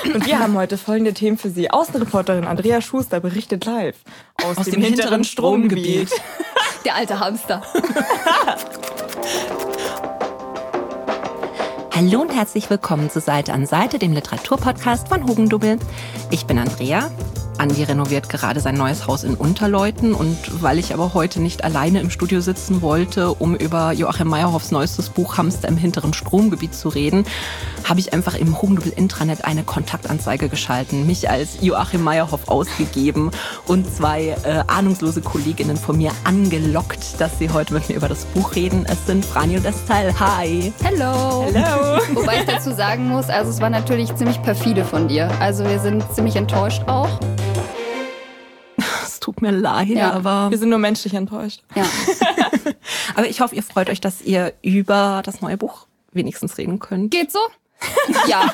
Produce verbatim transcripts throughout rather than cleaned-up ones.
Und wir haben heute folgende Themen für Sie. Außenreporterin Andrea Schuster berichtet live aus, aus dem, dem hinteren, hinteren Stromgebiet. Der alte Hamster. Hallo und herzlich willkommen zu Seite an Seite, dem Literaturpodcast von Hugendubbel. Ich bin Andrea. Andi renoviert gerade sein neues Haus in Unterleuthen und weil ich aber heute nicht alleine im Studio sitzen wollte, um über Joachim Meyerhoffs neuestes Buch Hamster im hinteren Stromgebiet zu reden, habe ich einfach im Hugendubbel Intranet eine Kontaktanzeige geschalten, mich als Joachim Meyerhoff ausgegeben und zwei äh, ahnungslose Kolleginnen von mir angelockt, dass sie heute mit mir über das Buch reden. Es sind Franny und Estelle. Hi! Hello! Hello! Wobei ich dazu sagen muss, also es war natürlich ziemlich perfide von dir. Also wir sind ziemlich enttäuscht auch. Es tut mir leid, ja, aber... Wir sind nur menschlich enttäuscht. Ja. Aber ich hoffe, ihr freut euch, dass ihr über das neue Buch wenigstens reden könnt. Geht so? Ja.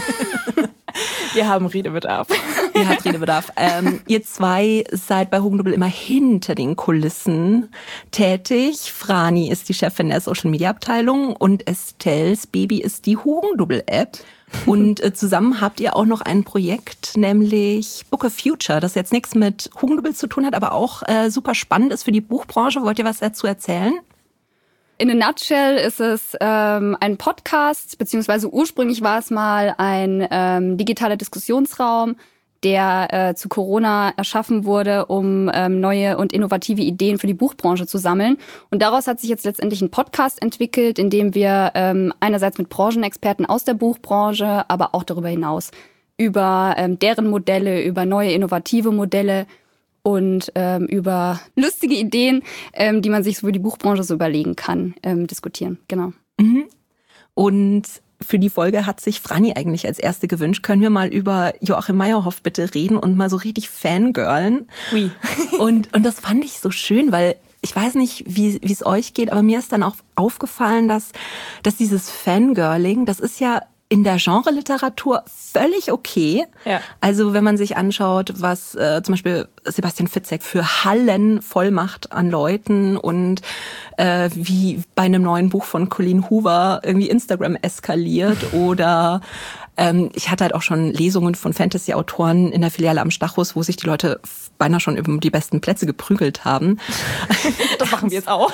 Wir haben Redebedarf. Ihr habt Redebedarf. Ähm, ihr zwei seid bei Hugendubbel immer hinter den Kulissen tätig. Frani ist die Chefin der Social-Media-Abteilung und Estelles Baby ist die Hugendubbel-App. Und äh, zusammen habt ihr auch noch ein Projekt, nämlich Book of Future, das jetzt nichts mit Hugendubbel zu tun hat, aber auch äh, super spannend ist für die Buchbranche. Wollt ihr was dazu erzählen? In a nutshell ist es ähm, ein Podcast, beziehungsweise ursprünglich war es mal ein ähm, digitaler Diskussionsraum, der äh, zu Corona erschaffen wurde, um ähm, neue und innovative Ideen für die Buchbranche zu sammeln. Und daraus hat sich jetzt letztendlich ein Podcast entwickelt, in dem wir ähm, einerseits mit Branchenexperten aus der Buchbranche, aber auch darüber hinaus über ähm, deren Modelle, über neue innovative Modelle und ähm, über lustige Ideen, ähm, die man sich so für die Buchbranche so überlegen kann, ähm, diskutieren. Genau. Mhm. Und für die Folge hat sich Franny eigentlich als Erste gewünscht, können wir mal über Joachim Meyerhoff bitte reden und mal so richtig fangirlen. Oui. Und, und das fand ich so schön, weil ich weiß nicht, wie wie es euch geht, aber mir ist dann auch aufgefallen, dass, dass dieses Fangirling, das ist ja in der Genre-Literatur völlig okay. Ja. Also wenn man sich anschaut, was äh, zum Beispiel Sebastian Fitzek für Hallen voll macht an Leuten und äh, wie bei einem neuen Buch von Colleen Hoover irgendwie Instagram eskaliert oder ähm, ich hatte halt auch schon Lesungen von Fantasy-Autoren in der Filiale am Stachus, wo sich die Leute beinahe schon über die besten Plätze geprügelt haben. Das machen wir jetzt auch.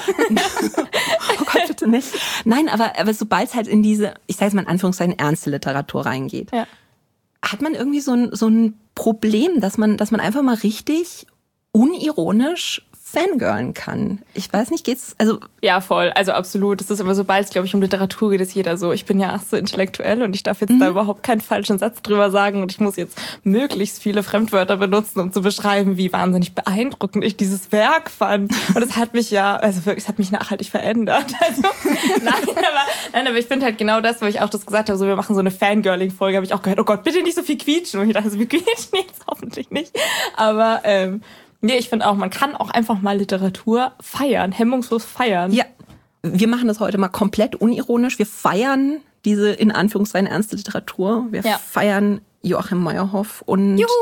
Oh Gott, bitte nicht. Nein, aber, aber sobald es halt in diese, ich sage jetzt mal in Anführungszeichen, ernste Literatur reingeht, ja. hat man irgendwie so ein, so ein Problem, dass man, dass man einfach mal richtig unironisch fangirlen kann. Ich weiß nicht, geht's, also... Ja, voll, also absolut. Das ist aber, sobald es, glaube ich, um Literatur geht, ist jeder so, ich bin ja ach so intellektuell und ich darf jetzt mhm. da überhaupt keinen falschen Satz drüber sagen und ich muss jetzt möglichst viele Fremdwörter benutzen, um zu beschreiben, wie wahnsinnig beeindruckend ich dieses Werk fand. Und es hat mich ja, also wirklich, es hat mich nachhaltig verändert. Also, nein, aber, nein, aber ich finde halt genau das, wo ich auch das gesagt habe, so wir machen so eine Fangirling-Folge, habe ich auch gehört, oh Gott, bitte nicht so viel quietschen. Und ich dachte, wir quietschen jetzt hoffentlich nicht. Aber, ähm, nee, ich finde auch, man kann auch einfach mal Literatur feiern, hemmungslos feiern. Ja, wir machen das heute mal komplett unironisch. Wir feiern diese in Anführungszeichen ernste Literatur. Wir ja. feiern Joachim Meyerhoff und... Juhu!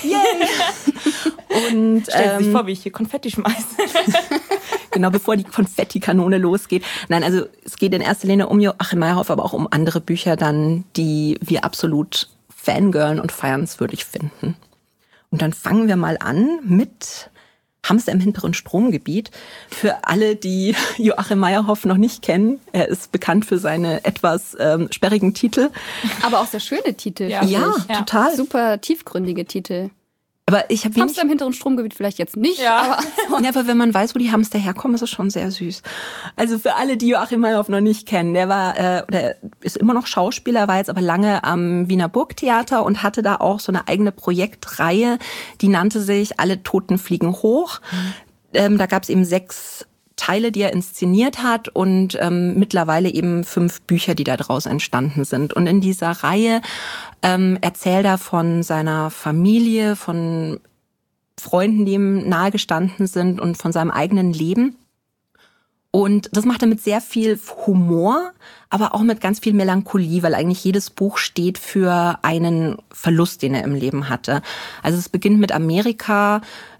Yay! Und, Stellen Sie sich ähm, vor, wie ich hier Konfetti schmeiße. Genau, bevor die Konfettikanone losgeht. Nein, also es geht in erster Linie um Joachim Meyerhoff, aber auch um andere Bücher dann, die wir absolut fangirlen und feiernswürdig finden. Und dann fangen wir mal an mit Hamster im hinteren Stromgebiet. Für alle, die Joachim Meyerhoff noch nicht kennen, er ist bekannt für seine etwas ähm, sperrigen Titel. Aber auch sehr schöne Titel. Ja, ja, ja, total. Super tiefgründige Titel. Aber ich habe wenig... Hamster im hinteren Stromgebiet vielleicht jetzt nicht. Ja. Aber, ja, aber wenn man weiß, wo die Hamster herkommen, ist es schon sehr süß. Also für alle, die Joachim Meyerhoff noch nicht kennen, der war, äh, oder ist immer noch Schauspieler, war jetzt aber lange am Wiener Burgtheater und hatte da auch so eine eigene Projektreihe, die nannte sich Alle Toten fliegen hoch. Mhm. Ähm, da gab es eben sechs Teile, die er inszeniert hat und ähm, mittlerweile eben fünf Bücher, die da draus entstanden sind. Und in dieser Reihe ähm, erzählt er von seiner Familie, von Freunden, die ihm nahegestanden sind und von seinem eigenen Leben. Und das macht er mit sehr viel Humor, aber auch mit ganz viel Melancholie, weil eigentlich jedes Buch steht für einen Verlust, den er im Leben hatte. Also es beginnt mit Amerika,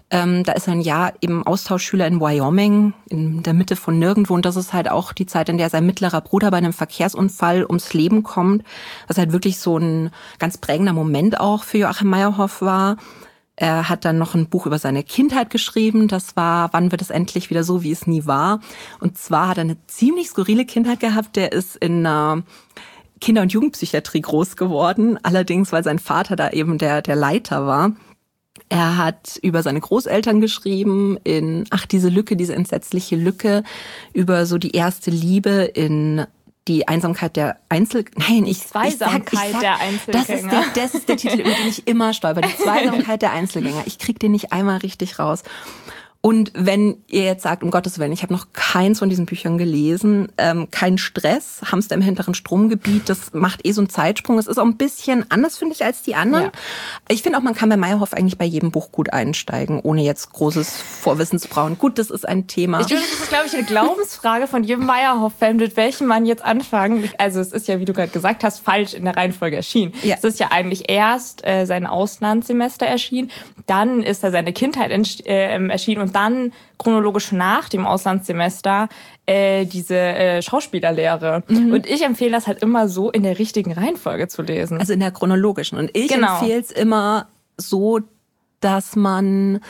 Ähm, da ist er ein Jahr eben Austauschschüler in Wyoming, in der Mitte von nirgendwo. Und das ist halt auch die Zeit, in der sein mittlerer Bruder bei einem Verkehrsunfall ums Leben kommt. Was halt wirklich so ein ganz prägender Moment auch für Joachim Meyerhoff war. Er hat dann noch ein Buch über seine Kindheit geschrieben. Das war Wann wird es endlich wieder so, wie es nie war? Und zwar hat er eine ziemlich skurrile Kindheit gehabt. Der ist in einer Kinder- und Jugendpsychiatrie groß geworden. Allerdings, weil sein Vater da eben der, der Leiter war. Er hat über seine Großeltern geschrieben in Ach, diese Lücke, diese entsetzliche Lücke, über so die erste Liebe in Die Einsamkeit der Einzel... Nein, ich Zweisamkeit ich sag, ich sag, der Einzelgänger. Das ist der, das ist der Titel, über den ich immer stolper. Die Zweisamkeit der Einzelgänger. Ich krieg den nicht einmal richtig raus. Und wenn ihr jetzt sagt, um Gottes Willen, ich habe noch keins von diesen Büchern gelesen, ähm, kein Stress, Hamster im hinteren Stromgebiet, das macht eh so einen Zeitsprung. Es ist auch ein bisschen anders, finde ich, als die anderen. Ja. Ich finde auch, man kann bei Meyerhoff eigentlich bei jedem Buch gut einsteigen, ohne jetzt großes Vorwissen zu brauchen. Gut, das ist ein Thema. Ich finde, das ist, glaube ich, eine Glaubensfrage von jedem Meyerhoff-Fan, mit welchem man jetzt anfangen. Also es ist ja, wie du gerade gesagt hast, falsch in der Reihenfolge erschienen. Ja. Es ist ja eigentlich erst äh, sein Auslandssemester erschienen, dann ist er seine Kindheit äh, erschienen und dann chronologisch nach dem Auslandssemester äh, diese äh, Schauspielerlehre. Mhm. Und ich empfehle das halt immer so in der richtigen Reihenfolge zu lesen. Also in der chronologischen. Und ich genau. empfehle es immer so, dass man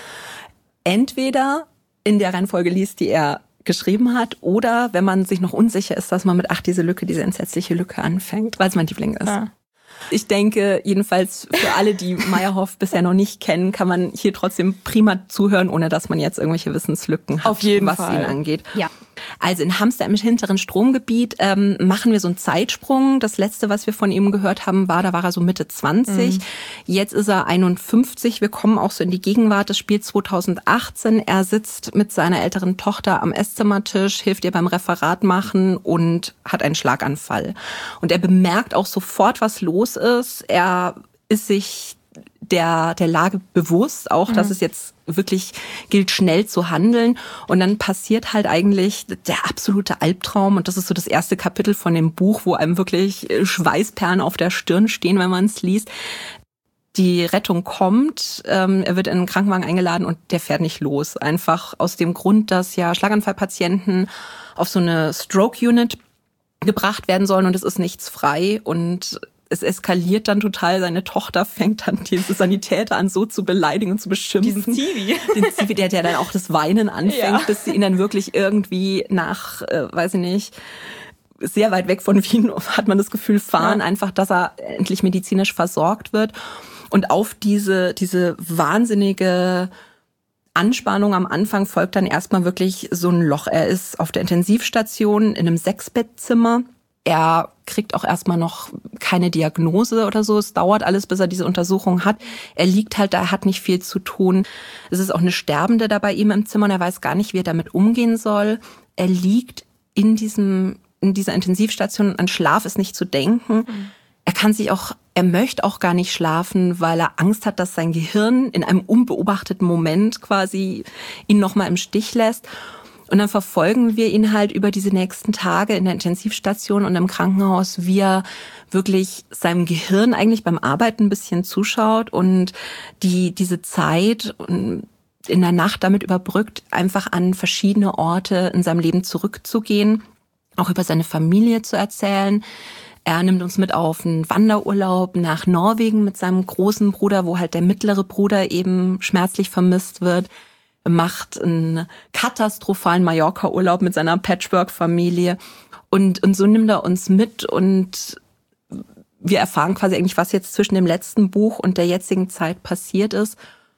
entweder in der Reihenfolge liest, die er geschrieben hat, oder wenn man sich noch unsicher ist, dass man mit Ach, diese Lücke, diese entsetzliche Lücke anfängt, weil es mein Liebling ist. Ja. Ich denke, jedenfalls für alle, die Meyerhoff bisher noch nicht kennen, kann man hier trotzdem prima zuhören, ohne dass man jetzt irgendwelche Wissenslücken hat, auf jeden was Fall. ihn angeht. Ja. Also in Hamster im hinteren Stromgebiet ähm, machen wir so einen Zeitsprung. Das letzte, was wir von ihm gehört haben, war, da war er so Mitte zwanzig. Mhm. Jetzt ist er einundfünfzig. Wir kommen auch so in die Gegenwart. Das spielt zweitausendachtzehn. Er sitzt mit seiner älteren Tochter am Esszimmertisch, hilft ihr beim Referat machen und hat einen Schlaganfall. Und er bemerkt auch sofort, was los ist. Er ist sich der der Lage bewusst, auch, dass mhm. es jetzt wirklich gilt, schnell zu handeln. Und dann passiert halt eigentlich der absolute Albtraum. Und das ist so das erste Kapitel von dem Buch, wo einem wirklich Schweißperlen auf der Stirn stehen, wenn man es liest. Die Rettung kommt, ähm, er wird in einen Krankenwagen eingeladen und der fährt nicht los. Einfach aus dem Grund, dass ja Schlaganfallpatienten auf so eine Stroke-Unit gebracht werden sollen und es ist nichts frei. Und es eskaliert dann total. Seine Tochter fängt dann diese Sanitäter an, so zu beleidigen und zu beschimpfen. Diesen Zivi. Den Zivi, der, der dann auch das Weinen anfängt, ja. bis sie ihn dann wirklich irgendwie nach, äh, weiß ich nicht, sehr weit weg von Wien, hat man das Gefühl, fahren. Ja. Einfach, dass er endlich medizinisch versorgt wird. Und auf diese, diese wahnsinnige Anspannung am Anfang folgt dann erstmal wirklich so ein Loch. Er ist auf der Intensivstation in einem Sechsbettzimmer. Er kriegt auch erstmal noch keine Diagnose oder so. Es dauert alles, bis er diese Untersuchung hat. Er liegt halt da, er hat nicht viel zu tun. Es ist auch eine Sterbende da bei ihm im Zimmer und er weiß gar nicht, wie er damit umgehen soll. Er liegt in diesem, in dieser Intensivstation. An Schlaf ist nicht zu denken. Mhm. Er kann sich auch, er möchte auch gar nicht schlafen, weil er Angst hat, dass sein Gehirn in einem unbeobachteten Moment quasi ihn nochmal im Stich lässt. Und dann verfolgen wir ihn halt über diese nächsten Tage in der Intensivstation und im Krankenhaus, wie er wirklich seinem Gehirn eigentlich beim Arbeiten ein bisschen zuschaut und die diese Zeit in der Nacht damit überbrückt, einfach an verschiedene Orte in seinem Leben zurückzugehen, auch über seine Familie zu erzählen. Er nimmt uns mit auf einen Wanderurlaub nach Norwegen mit seinem großen Bruder, wo halt der mittlere Bruder eben schmerzlich vermisst wird. Macht einen katastrophalen Mallorca-Urlaub mit seiner Patchwork-Familie. Und, und so nimmt er uns mit und wir erfahren quasi eigentlich, was jetzt zwischen dem letzten Buch und der jetzigen Zeit passiert ist.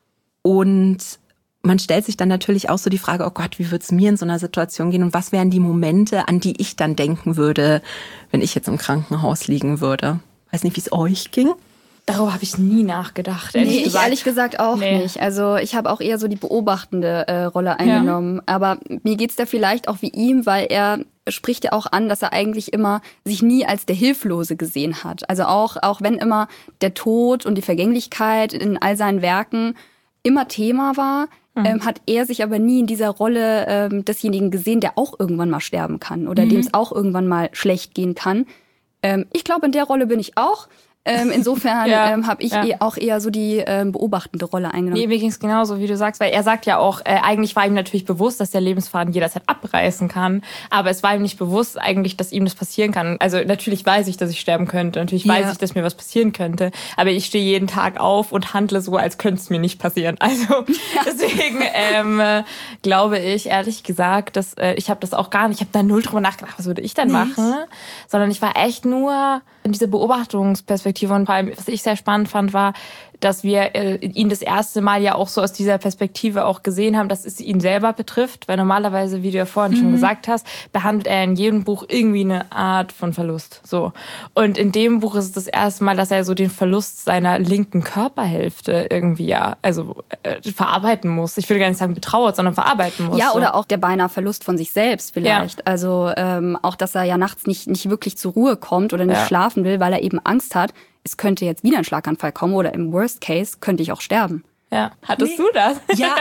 Und man stellt sich dann natürlich auch so die Frage, oh Gott, wie würde es mir in so einer Situation gehen und was wären die Momente, an die ich dann denken würde, wenn ich jetzt im Krankenhaus liegen würde. Weiß nicht, wie es euch ging. Darüber habe ich nie nachgedacht. Ehrlich nee, gesagt. ich ehrlich gesagt auch nee. nicht. Also ich habe auch eher so die beobachtende äh, Rolle eingenommen. Ja. Aber mir geht's da vielleicht auch wie ihm, weil er spricht ja auch an, dass er eigentlich immer sich nie als der Hilflose gesehen hat. Also auch, auch wenn immer der Tod und die Vergänglichkeit in all seinen Werken immer Thema war, mhm. ähm, hat er sich aber nie in dieser Rolle ähm, desjenigen gesehen, der auch irgendwann mal sterben kann oder mhm. dem es auch irgendwann mal schlecht gehen kann. Ähm, ich glaube, in der Rolle bin ich auch. Ähm, insofern ja, ähm, habe ich ja. eh auch eher so die ähm, beobachtende Rolle eingenommen. Nee, mir ging es genauso, wie du sagst, weil er sagt ja auch, äh, eigentlich war ihm natürlich bewusst, dass der Lebensfaden jederzeit abreißen kann, aber es war ihm nicht bewusst eigentlich, dass ihm das passieren kann. Also natürlich weiß ich, dass ich sterben könnte, natürlich Ja. weiß ich, dass mir was passieren könnte, aber ich stehe jeden Tag auf und handle so, als könnte es mir nicht passieren. Also ja. deswegen ähm, äh, glaube ich, ehrlich gesagt, dass äh, ich habe das auch gar nicht, ich habe da null drüber nachgedacht, was würde ich denn Nicht. machen, sondern ich war echt nur in dieser Beobachtungsperspektive und vor allem, was ich sehr spannend fand, war, dass wir äh, ihn das erste Mal ja auch so aus dieser Perspektive auch gesehen haben, dass es ihn selber betrifft, weil normalerweise, wie du ja vorhin mhm. schon gesagt hast, behandelt er in jedem Buch irgendwie eine Art von Verlust. So. Und in dem Buch ist es das erste Mal, dass er so den Verlust seiner linken Körperhälfte irgendwie ja, also äh, verarbeiten muss. Ich würde gar nicht sagen betrauert, sondern verarbeiten muss. Ja, so. oder auch der beinahe Verlust von sich selbst vielleicht. Ja. Also ähm, auch, dass er ja nachts nicht, nicht wirklich zur Ruhe kommt oder nicht ja. schlafen will, weil er eben Angst hat, es könnte jetzt wieder ein Schlaganfall kommen oder im Worst Case könnte ich auch sterben. Ja, hattest nee. du das? Ja,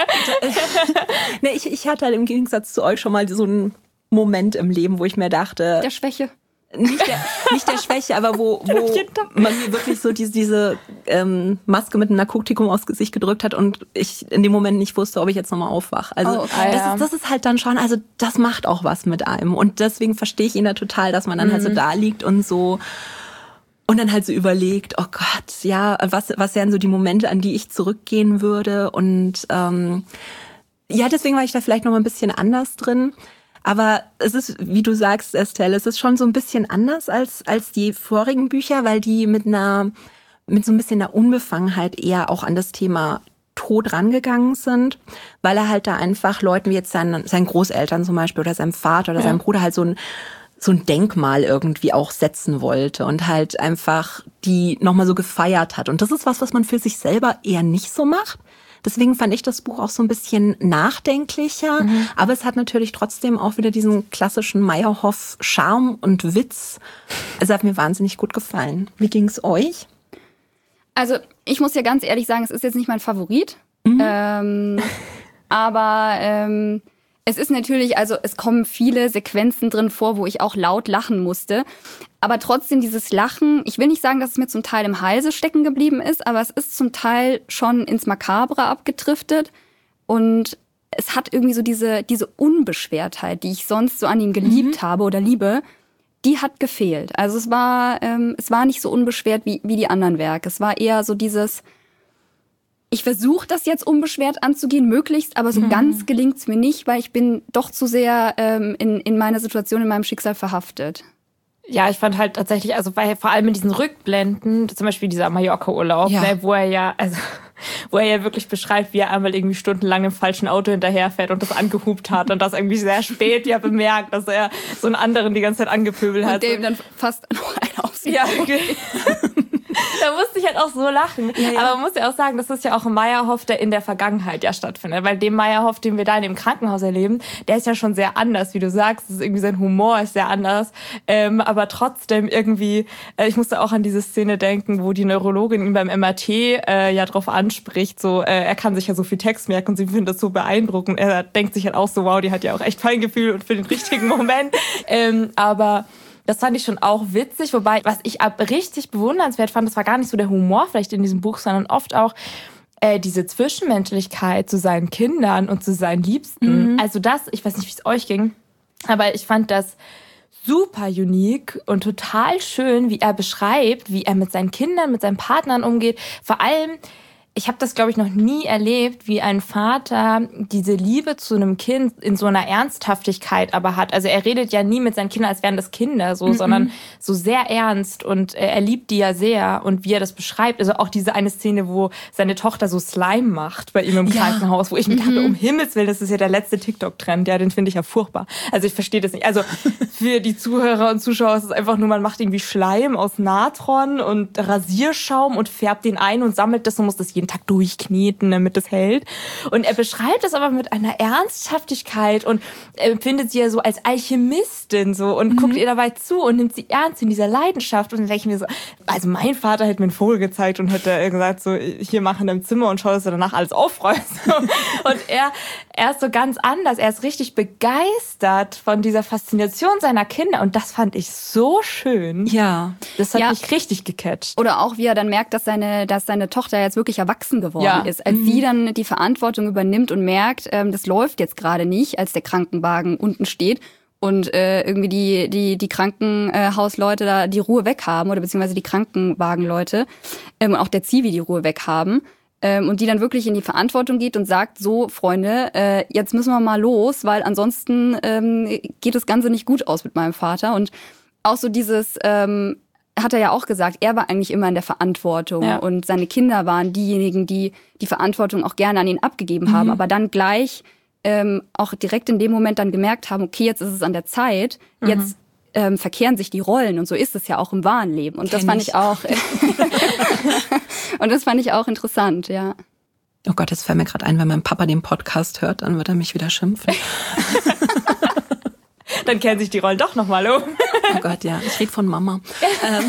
nee, ich, ich hatte halt im Gegensatz zu euch schon mal so einen Moment im Leben, wo ich mir dachte... Der Schwäche. Nicht der, nicht der Schwäche, aber wo, wo man mir wirklich so diese, diese ähm, Maske mit einem Narkotikum aufs Gesicht gedrückt hat und ich in dem Moment nicht wusste, ob ich jetzt nochmal aufwache. Also oh, okay, das, ja. ist, das ist halt dann schon, also das macht auch was mit einem. Und deswegen verstehe ich ihn da total, dass man dann mhm. halt so da liegt und so... Und dann halt so überlegt, oh Gott, ja, was, was wären so die Momente, an die ich zurückgehen würde? Und ähm, ja, deswegen war ich da vielleicht noch mal ein bisschen anders drin. Aber es ist, wie du sagst, Estelle, es ist schon so ein bisschen anders als als die vorigen Bücher, weil die mit einer mit so ein bisschen einer Unbefangenheit eher auch an das Thema Tod rangegangen sind, weil er halt da einfach Leuten wie jetzt seinen, seinen Großeltern zum Beispiel oder seinem Vater oder ja. seinem Bruder halt so ein so ein Denkmal irgendwie auch setzen wollte und halt einfach die nochmal so gefeiert hat. Und das ist was, was man für sich selber eher nicht so macht. Deswegen fand ich das Buch auch so ein bisschen nachdenklicher. Mhm. Aber es hat natürlich trotzdem auch wieder diesen klassischen Meyerhoff-Charme und Witz. Es hat mir wahnsinnig gut gefallen. Wie ging's euch? Also ich muss ja ganz ehrlich sagen, es ist jetzt nicht mein Favorit. Mhm. Ähm, aber... Ähm Es ist natürlich, also es kommen viele Sequenzen drin vor, wo ich auch laut lachen musste. Aber trotzdem dieses Lachen, ich will nicht sagen, dass es mir zum Teil im Halse stecken geblieben ist, aber es ist zum Teil schon ins Makabre abgedriftet. Und es hat irgendwie so diese, diese Unbeschwertheit, die ich sonst so an ihm geliebt mhm. habe oder liebe, die hat gefehlt. Also es war, ähm, es war nicht so unbeschwert wie, wie die anderen Werke. Es war eher so dieses... Ich versuche das jetzt unbeschwert anzugehen, möglichst, aber so mhm. ganz gelingt's mir nicht, weil ich bin doch zu sehr ähm, in, in meiner Situation, in meinem Schicksal verhaftet. Ja, ich fand halt tatsächlich, also weil vor allem in diesen Rückblenden, zum Beispiel dieser Mallorca-Urlaub, ja. ne, wo er ja, also wo er ja wirklich beschreibt, wie er einmal irgendwie stundenlang im falschen Auto hinterherfährt und das angehupt hat und das irgendwie sehr spät ja bemerkt, dass er so einen anderen die ganze Zeit angepöbelt hat. Und dem dann fast noch einer aufs Ja, okay. Da musste ich halt auch so lachen. Ja, ja. Aber man muss ja auch sagen, das ist ja auch ein Meyerhoff, der in der Vergangenheit ja stattfindet. Weil dem Meyerhoff, den wir da in dem Krankenhaus erleben, der ist ja schon sehr anders, wie du sagst. Das ist irgendwie, sein Humor ist sehr anders. Ähm, aber trotzdem irgendwie, äh, ich musste auch an diese Szene denken, wo die Neurologin ihn beim M R T äh, ja drauf anspricht, so, äh, er kann sich ja so viel Text merken und sie findet das so beeindruckend. Er denkt sich halt auch so, wow, die hat ja auch echt Feingefühl und für den richtigen Moment. ähm, aber das fand ich schon auch witzig, wobei, was ich ab richtig bewundernswert fand, das war gar nicht so der Humor vielleicht in diesem Buch, sondern oft auch äh, diese Zwischenmenschlichkeit zu seinen Kindern und zu seinen Liebsten. Mhm. Also das, ich weiß nicht, wie es euch ging, aber ich fand das super unique und total schön, wie er beschreibt, wie er mit seinen Kindern, mit seinen Partnern umgeht. Vor allem, ich habe das, glaube ich, noch nie erlebt, wie ein Vater diese Liebe zu einem Kind in so einer Ernsthaftigkeit aber hat. Also er redet ja nie mit seinen Kindern, als wären das Kinder, so, mm-mm. sondern so sehr ernst und er liebt die ja sehr und wie er das beschreibt. Also auch diese eine Szene, wo seine Tochter so Slime macht bei ihm im ja. Krankenhaus, wo ich mir mhm. dachte, um Himmels Willen, das ist ja der letzte TikTok-Trend, ja, den finde ich ja furchtbar. Also ich verstehe das nicht. Also für die Zuhörer und Zuschauer ist es einfach nur, man macht irgendwie Schleim aus Natron und Rasierschaum und färbt den ein und sammelt das und muss das jeden Tag durchkneten, damit es hält. Und er beschreibt es aber mit einer Ernsthaftigkeit und empfindet sie ja so als Alchemistin so und mhm. guckt ihr dabei zu und nimmt sie ernst in dieser Leidenschaft. Und dann denke ich mir so, also mein Vater hätte mir einen Vogel gezeigt und hätte gesagt, so hier mach in deinem Zimmer und schau, dass du danach alles aufräumst. Und er er ist so ganz anders. Er ist richtig begeistert von dieser Faszination seiner Kinder. Und das fand ich so schön. Ja. Das hat ja. mich richtig gecatcht. Oder auch, wie er dann merkt, dass seine, dass seine Tochter jetzt wirklich erwachsen geworden ja. ist. Als mhm. sie dann die Verantwortung übernimmt und merkt, ähm, das läuft jetzt gerade nicht, als der Krankenwagen unten steht und äh, irgendwie die, die, die Krankenhausleute da die Ruhe weghaben oder beziehungsweise die Krankenwagenleute ähm, und auch der Zivi die Ruhe weghaben. Ähm, und die dann wirklich in die Verantwortung geht und sagt, so Freunde, äh, jetzt müssen wir mal los, weil ansonsten ähm, geht das Ganze nicht gut aus mit meinem Vater. Und auch so dieses, ähm, hat er ja auch gesagt, er war eigentlich immer in der Verantwortung ja. und seine Kinder waren diejenigen, die die Verantwortung auch gerne an ihn abgegeben haben, mhm. aber dann gleich ähm, auch direkt in dem Moment dann gemerkt haben, okay, jetzt ist es an der Zeit, mhm. jetzt ähm, verkehren sich die Rollen und so ist es ja auch im wahren Leben. Und Kenn das fand ich, ich auch und das fand ich auch interessant, ja. Oh Gott, jetzt fällt mir gerade ein, wenn mein Papa den Podcast hört, dann wird er mich wieder schimpfen. Dann kehren sich die Rollen doch nochmal um. Oh Gott, ja, ich rede von Mama. ähm,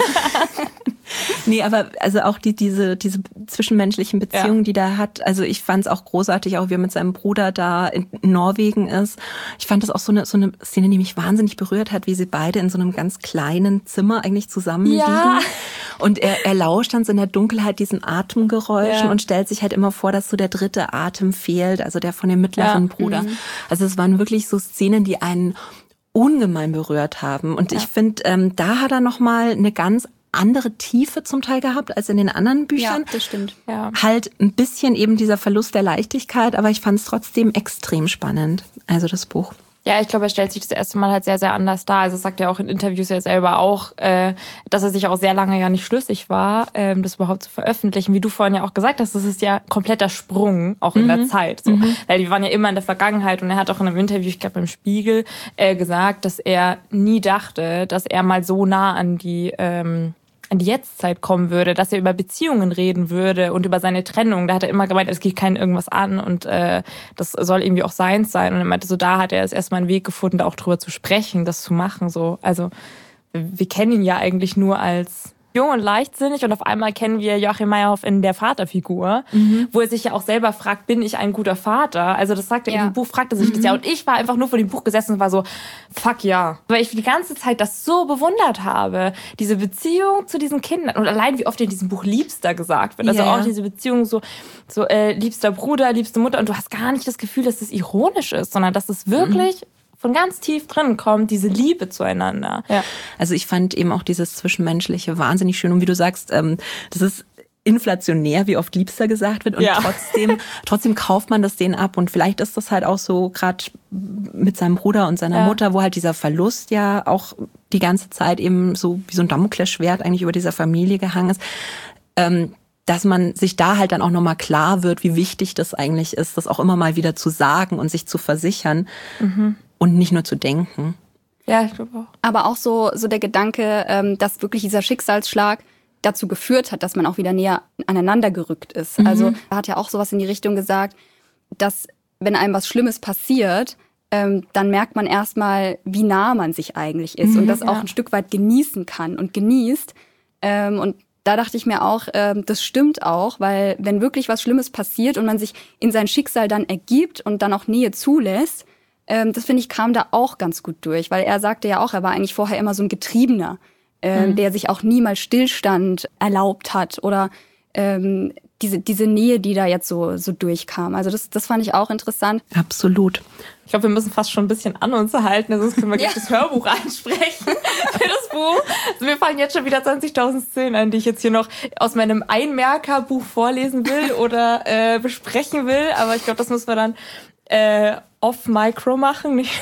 nee, aber also auch die, diese, diese zwischenmenschlichen Beziehungen, ja. die der hat, also ich fand es auch großartig, auch wie er mit seinem Bruder da in Norwegen ist. Ich fand das auch so eine, so eine Szene, die mich wahnsinnig berührt hat, wie sie beide in so einem ganz kleinen Zimmer eigentlich zusammen ja. liegen. Und er, er lauscht dann so in der Dunkelheit diesen Atemgeräuschen ja. und stellt sich halt immer vor, dass so der dritte Atem fehlt, also der von dem mittleren ja. Bruder. Mhm. Also es waren wirklich so Szenen, die einen ungemein berührt haben. Und ja. ich finde, ähm, da hat er nochmal eine ganz andere Tiefe zum Teil gehabt als in den anderen Büchern. Ja, das stimmt. Ja. Halt ein bisschen eben dieser Verlust der Leichtigkeit, aber ich fand es trotzdem extrem spannend, also das Buch. Ja, ich glaube, er stellt sich das erste Mal halt sehr, sehr anders dar. Also das sagt er auch in Interviews ja selber auch, äh, dass er sich auch sehr lange ja nicht schlüssig war, ähm, das überhaupt zu veröffentlichen. Wie du vorhin ja auch gesagt hast, das ist ja kompletter Sprung, auch in mhm. der Zeit. So. Mhm. Weil die waren ja immer in der Vergangenheit und er hat auch in einem Interview, ich glaube beim Spiegel, äh, gesagt, dass er nie dachte, dass er mal so nah an die... Ähm, an die Jetztzeit kommen würde, dass er über Beziehungen reden würde und über seine Trennung. Da hat er immer gemeint, es geht keinen irgendwas an und äh, das soll irgendwie auch seins sein. Und er meinte, so da hat er jetzt erstmal einen Weg gefunden, da auch drüber zu sprechen, das zu machen. So, also wir kennen ihn ja eigentlich nur als jung und leichtsinnig und auf einmal kennen wir Joachim Meyerhoff in der Vaterfigur, mhm. wo er sich ja auch selber fragt, bin ich ein guter Vater? Also das sagt er ja. in dem Buch, fragt er sich mhm. das ja. Und ich war einfach nur vor dem Buch gesessen und war so, fuck ja. Weil ich die ganze Zeit das so bewundert habe, diese Beziehung zu diesen Kindern und allein wie oft in diesem Buch Liebster gesagt wird. Also ja. auch diese Beziehung so, so äh, liebster Bruder, liebste Mutter und du hast gar nicht das Gefühl, dass das ironisch ist, sondern dass es wirklich... Mhm. von ganz tief drin kommt, diese Liebe zueinander. Ja. Also ich fand eben auch dieses Zwischenmenschliche wahnsinnig schön. Und wie du sagst, ähm, das ist inflationär, wie oft Liebster gesagt wird. Und ja. trotzdem, trotzdem kauft man das denen ab. Und vielleicht ist das halt auch so gerade mit seinem Bruder und seiner ja. Mutter, wo halt dieser Verlust ja auch die ganze Zeit eben so wie so ein Damoklesschwert eigentlich über dieser Familie gehangen ist. Ähm, dass man sich da halt dann auch nochmal klar wird, wie wichtig das eigentlich ist, das auch immer mal wieder zu sagen und sich zu versichern. Mhm. Und nicht nur zu denken. Ja, ich glaube auch. Aber auch so, so der Gedanke, ähm, dass wirklich dieser Schicksalsschlag dazu geführt hat, dass man auch wieder näher aneinander gerückt ist. Mhm. Also er hat ja auch sowas in die Richtung gesagt, dass wenn einem was Schlimmes passiert, ähm, dann merkt man erstmal, wie nah man sich eigentlich ist. Mhm, und das ja. auch ein Stück weit genießen kann und genießt. Ähm, und da dachte ich mir auch, ähm, das stimmt auch, weil wenn wirklich was Schlimmes passiert und man sich in sein Schicksal dann ergibt und dann auch Nähe zulässt, das, finde ich, kam da auch ganz gut durch, weil er sagte ja auch, er war eigentlich vorher immer so ein Getriebener, äh, mhm. der sich auch nie mal Stillstand erlaubt hat oder ähm, diese, diese Nähe, die da jetzt so, so durchkam. Also das, das fand ich auch interessant. Absolut. Ich glaube, wir müssen fast schon ein bisschen an uns halten, sonst können wir gleich ja. das Hörbuch einsprechen für das Buch. Also mir fallen jetzt schon wieder zwanzigtausend Szenen ein, die ich jetzt hier noch aus meinem Einmerkerbuch vorlesen will oder äh, besprechen will. Aber ich glaube, das müssen wir dann äh, off-micro machen. Nicht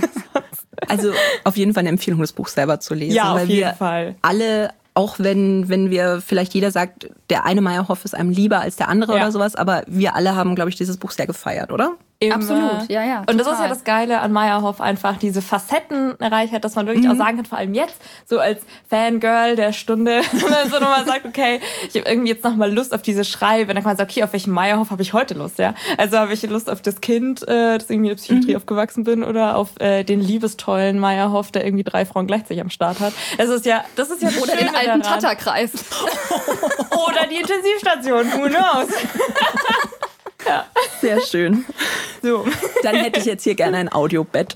also auf jeden Fall eine Empfehlung, das Buch selber zu lesen. Ja, auf weil jeden wir Fall. Alle, auch wenn, wenn wir vielleicht jeder sagt, der eine Meyerhoff ist einem lieber als der andere ja. oder sowas, aber wir alle haben, glaube ich, dieses Buch sehr gefeiert, oder? Immer. Absolut, ja, ja. Und total. das ist ja das Geile an Meyerhoff, einfach diese Facettenreichheit, dass man wirklich mhm. auch sagen kann, vor allem jetzt, so als Fangirl der Stunde, wenn man so nochmal sagt, okay, ich habe irgendwie jetzt nochmal Lust auf diese Schreibe, dann kann man sagen, okay, auf welchen Meyerhoff habe ich heute Lust, ja? Also habe ich Lust auf das Kind, äh, das irgendwie in der Psychiatrie mhm. aufgewachsen bin, oder auf äh, den liebestollen Meyerhoff, der irgendwie drei Frauen gleichzeitig am Start hat. Das ist ja, das ist ja das Oder den alten Tata-Kreis. Oder die Intensivstation, who knows? Ja. Sehr schön. So. Dann hätte ich jetzt hier gerne ein Audiobett.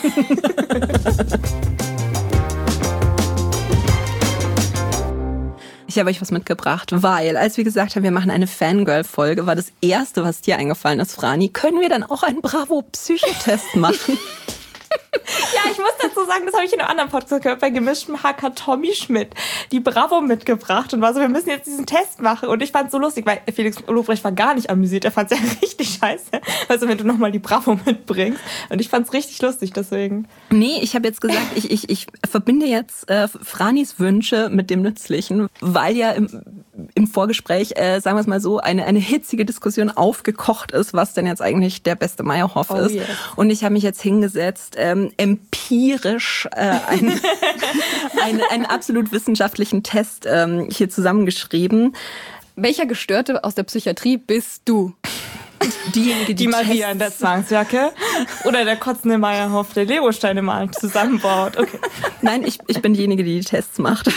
Ich habe euch was mitgebracht, weil, als wir gesagt haben, wir machen eine Fangirl-Folge, war das Erste, was dir eingefallen ist, Frani, können wir dann auch einen Bravo-Psychotest machen? Ja, ich muss dazu sagen, das habe ich in einem anderen Podcast gehört, bei gemischtem Hack hat Tommy Schmidt die Bravo mitgebracht und war so, wir müssen jetzt diesen Test machen. Und ich fand es so lustig, weil Felix Lobrecht war gar nicht amüsiert. Er fand es ja richtig scheiße, also wenn du nochmal die Bravo mitbringst. Und ich fand es richtig lustig, deswegen. Nee, ich habe jetzt gesagt, ich, ich, ich verbinde jetzt äh, Franis Wünsche mit dem Nützlichen, weil ja im, im Vorgespräch, äh, sagen wir es mal so, eine, eine hitzige Diskussion aufgekocht ist, was denn jetzt eigentlich der beste Meyerhoff oh, ist. Yes. Und ich habe mich jetzt hingesetzt, ähm, empirisch äh, einen, einen, einen absolut wissenschaftlichen Test ähm, hier zusammengeschrieben. Welcher Gestörte aus der Psychiatrie bist du? Diejenige, die, die Maria in der Zwangsjacke oder der kotzende Meyerhoff, der Legosteine mal zusammenbaut. Okay. Nein, ich, ich bin diejenige, die die Tests macht.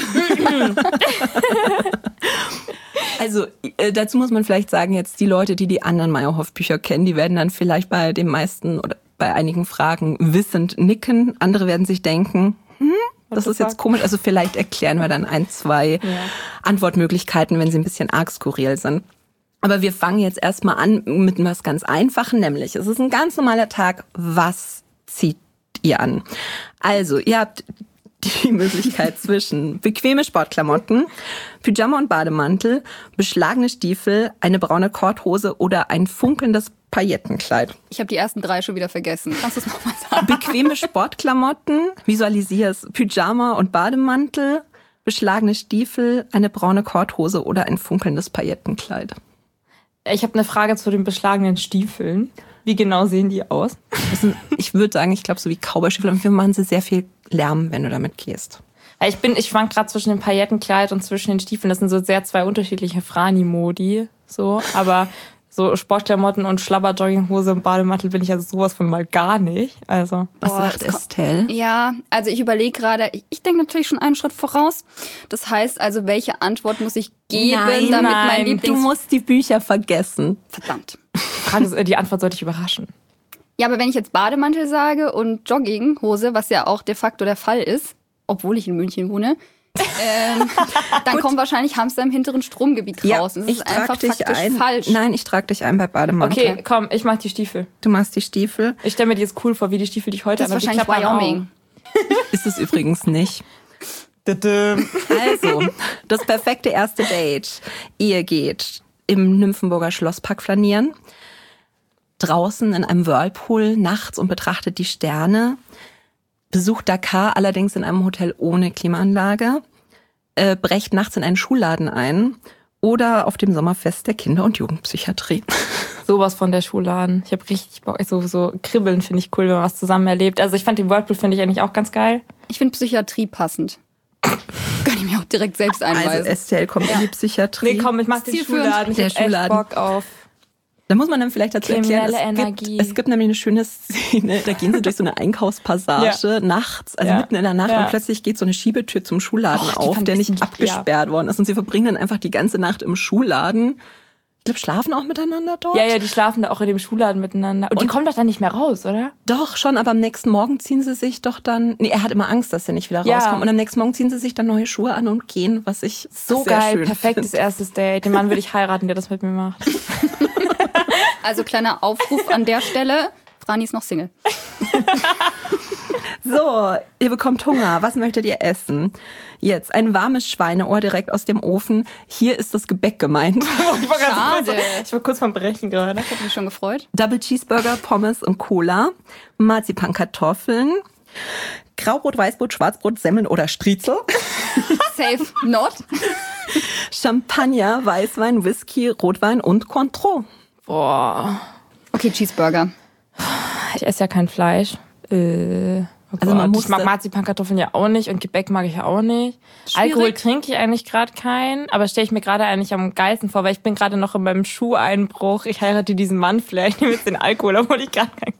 Also äh, dazu muss man vielleicht sagen, jetzt die Leute, die die anderen Meyerhoff-Bücher kennen, die werden dann vielleicht bei den meisten oder bei einigen Fragen wissend nicken. Andere werden sich denken, hm, das ist jetzt komisch. Also vielleicht erklären wir dann ein, zwei ja. Antwortmöglichkeiten, wenn sie ein bisschen arg skurril sind. Aber wir fangen jetzt erstmal an mit etwas ganz Einfachen, nämlich es ist ein ganz normaler Tag. Was zieht ihr an? Also, ihr habt die Möglichkeit zwischen bequeme Sportklamotten, Pyjama und Bademantel, beschlagene Stiefel, eine braune Korthose oder ein funkelndes Paillettenkleid. Ich habe die ersten drei schon wieder vergessen. Kannst du es nochmal sagen? Bequeme Sportklamotten, visualisier es, Pyjama und Bademantel, beschlagene Stiefel, eine braune Korthose oder ein funkelndes Paillettenkleid. Ich habe eine Frage zu den beschlagenen Stiefeln. Wie genau sehen die aus? Sind, ich würde sagen, ich glaube so wie Cowboystiefel. Und wir machen sie sehr viel Lärm, wenn du damit gehst. Ich bin, ich schwank gerade zwischen dem Paillettenkleid und zwischen den Stiefeln. Das sind so sehr zwei unterschiedliche Frani-Modi. So, aber so Sportklamotten und Schlabber-Jogginghose und Bademantel bin ich also sowas von mal gar nicht. Also, was boah, sagt Estelle? Ja, also ich überlege gerade, ich, ich denke natürlich schon einen Schritt voraus. Das heißt also, welche Antwort muss ich geben, nein, damit nein, mein Lieblings... Du musst die Bücher vergessen. Verdammt. Die Antwort sollte ich überraschen. Ja, aber wenn ich jetzt Bademantel sage und Jogginghose, was ja auch de facto der Fall ist, obwohl ich in München wohne, ähm, dann kommt wahrscheinlich Hamster im hinteren Stromgebiet ja, raus. Das ich ist einfach dich faktisch ein. falsch. Nein, ich trage dich ein bei Bademantel. Okay, komm, ich mach die Stiefel. Du machst die Stiefel. Ich stelle mir die jetzt cool vor, wie die Stiefel, die ich heute das ist wahrscheinlich Wyoming. Ist es übrigens nicht. Also, das perfekte erste Date. Ihr geht im Nymphenburger Schlosspark flanieren, draußen in einem Whirlpool nachts und betrachtet die Sterne, besucht Dakar, allerdings in einem Hotel ohne Klimaanlage, äh, brecht nachts in einen Schulladen ein oder auf dem Sommerfest der Kinder- und Jugendpsychiatrie. Sowas von der Schulladen. Ich habe richtig Bock, so, so Kribbeln finde ich cool, wenn man was zusammen erlebt. Also ich fand den Whirlpool finde ich eigentlich auch ganz geil. Ich finde Psychiatrie passend. Kann ich mir auch direkt selbst einweisen. Also Estelle kommt ja. in die Psychiatrie. Nee, komm, ich mach den Schulladen. Der ich hab Schulladen. echt Bock auf. Da muss man dann vielleicht dazu erklären, es Energie. gibt, es gibt nämlich eine schöne Szene, da gehen sie durch so eine Einkaufspassage ja. nachts, also ja. mitten in der Nacht ja. und plötzlich geht so eine Schiebetür zum Schulladen Och, auf, der nicht die, abgesperrt ja. worden ist und sie verbringen dann einfach die ganze Nacht im Schulladen. Ich glaube, schlafen auch miteinander dort? Ja, ja, die schlafen da auch in dem Schulladen miteinander. Und, und die kommen doch dann nicht mehr raus, oder? Doch, schon, aber am nächsten Morgen ziehen sie sich doch dann... Nee, er hat immer Angst, dass er nicht wieder ja. rauskommt. Und am nächsten Morgen ziehen sie sich dann neue Schuhe an und gehen, was ich so sehr geil, schön perfektes find. erstes Date. Den Mann würde ich heiraten, der das mit mir macht. Also kleiner Aufruf an der Stelle, Frani ist noch Single. So, ihr bekommt Hunger. Was möchtet ihr essen? Jetzt ein warmes Schweineohr direkt aus dem Ofen. Hier ist das Gebäck gemeint. Ich war, Schade. Kurz, ich war kurz vom Brechen gerade. Ich hab mich schon gefreut. Double Cheeseburger, Pommes und Cola. Marzipankartoffeln. Graubrot, Weißbrot, Schwarzbrot, Semmeln oder Striezel. Safe not. Champagner, Weißwein, Whisky, Rotwein und Cointreau. Boah. Okay, Cheeseburger. Ich esse ja kein Fleisch. Äh, oh also man muss ich mag Marzipankartoffeln ja auch nicht und Gebäck mag ich ja auch nicht. Schwierig. Alkohol trinke ich eigentlich gerade keinen, aber stelle ich mir gerade eigentlich am geilsten vor, weil ich bin gerade noch in meinem Schuheinbruch. Ich heirate diesen Mann vielleicht, nehme jetzt den Alkohol, obwohl ich gerade keinen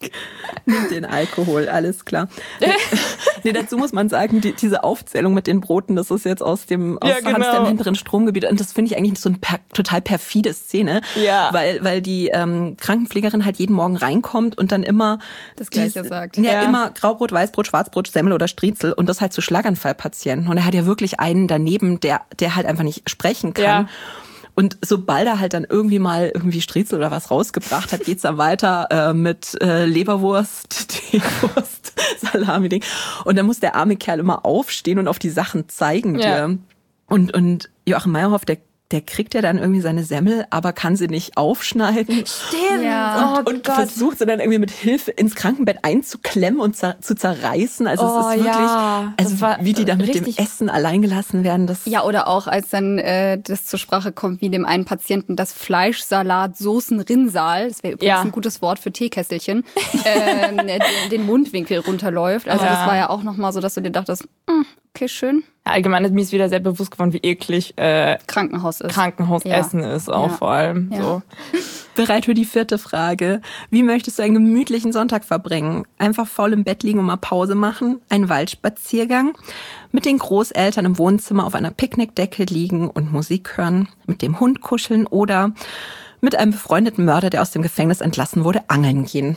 Nimmt den Alkohol, alles klar. Nee, dazu muss man sagen, die, diese Aufzählung mit den Broten, das ist jetzt aus dem aus Ja, genau. Hans dem hinteren Stromgebiet. Und das finde ich eigentlich so eine per, total perfide Szene, Ja. weil, weil die ähm, Krankenpflegerin halt jeden Morgen reinkommt und dann immer Das Gleiche dies- sagt. Ja, Ja. immer Graubrot, Weißbrot, Schwarzbrot, Semmel oder Striezel und das halt zu Schlaganfallpatienten. Und er hat ja wirklich einen daneben, der, der halt einfach nicht sprechen kann. Ja. Und sobald er halt dann irgendwie mal irgendwie Striezel oder was rausgebracht hat, geht's dann weiter äh, mit äh, Leberwurst, Teewurst, Salami-Ding. Und dann muss der arme Kerl immer aufstehen und auf die Sachen zeigen. Ja. Die, und, und Joachim Meyerhoff, der der kriegt ja dann irgendwie seine Semmel, aber kann sie nicht aufschneiden. Stimmt. Ja. Oh Und Gott. versucht sie dann irgendwie mit Hilfe ins Krankenbett einzuklemmen und zer- zu zerreißen. Also Oh, es ist wirklich, ja. also Das war wie die da mit dem richtig- Essen alleingelassen werden, das Ja, oder auch, als dann äh, das zur Sprache kommt, wie dem einen Patienten das Fleischsalat Soßen-Rinnsal, das wäre übrigens Ja. ein gutes Wort für Teekesselchen, ähm, den, den Mundwinkel runterläuft. Also Ja. das war ja auch nochmal so, dass du dir dachtest, hm, okay, schön, Allgemein ist mir ist wieder sehr bewusst geworden, wie eklig äh, Krankenhaus ist. Krankenhausessen ist, auch Ja. vor allem. Ja. So. Bereit für die vierte Frage. Wie möchtest du einen gemütlichen Sonntag verbringen? Einfach faul im Bett liegen und mal Pause machen? Ein Waldspaziergang? Mit den Großeltern im Wohnzimmer auf einer Picknickdecke liegen und Musik hören? Mit dem Hund kuscheln? Oder mit einem befreundeten Mörder, der aus dem Gefängnis entlassen wurde, angeln gehen?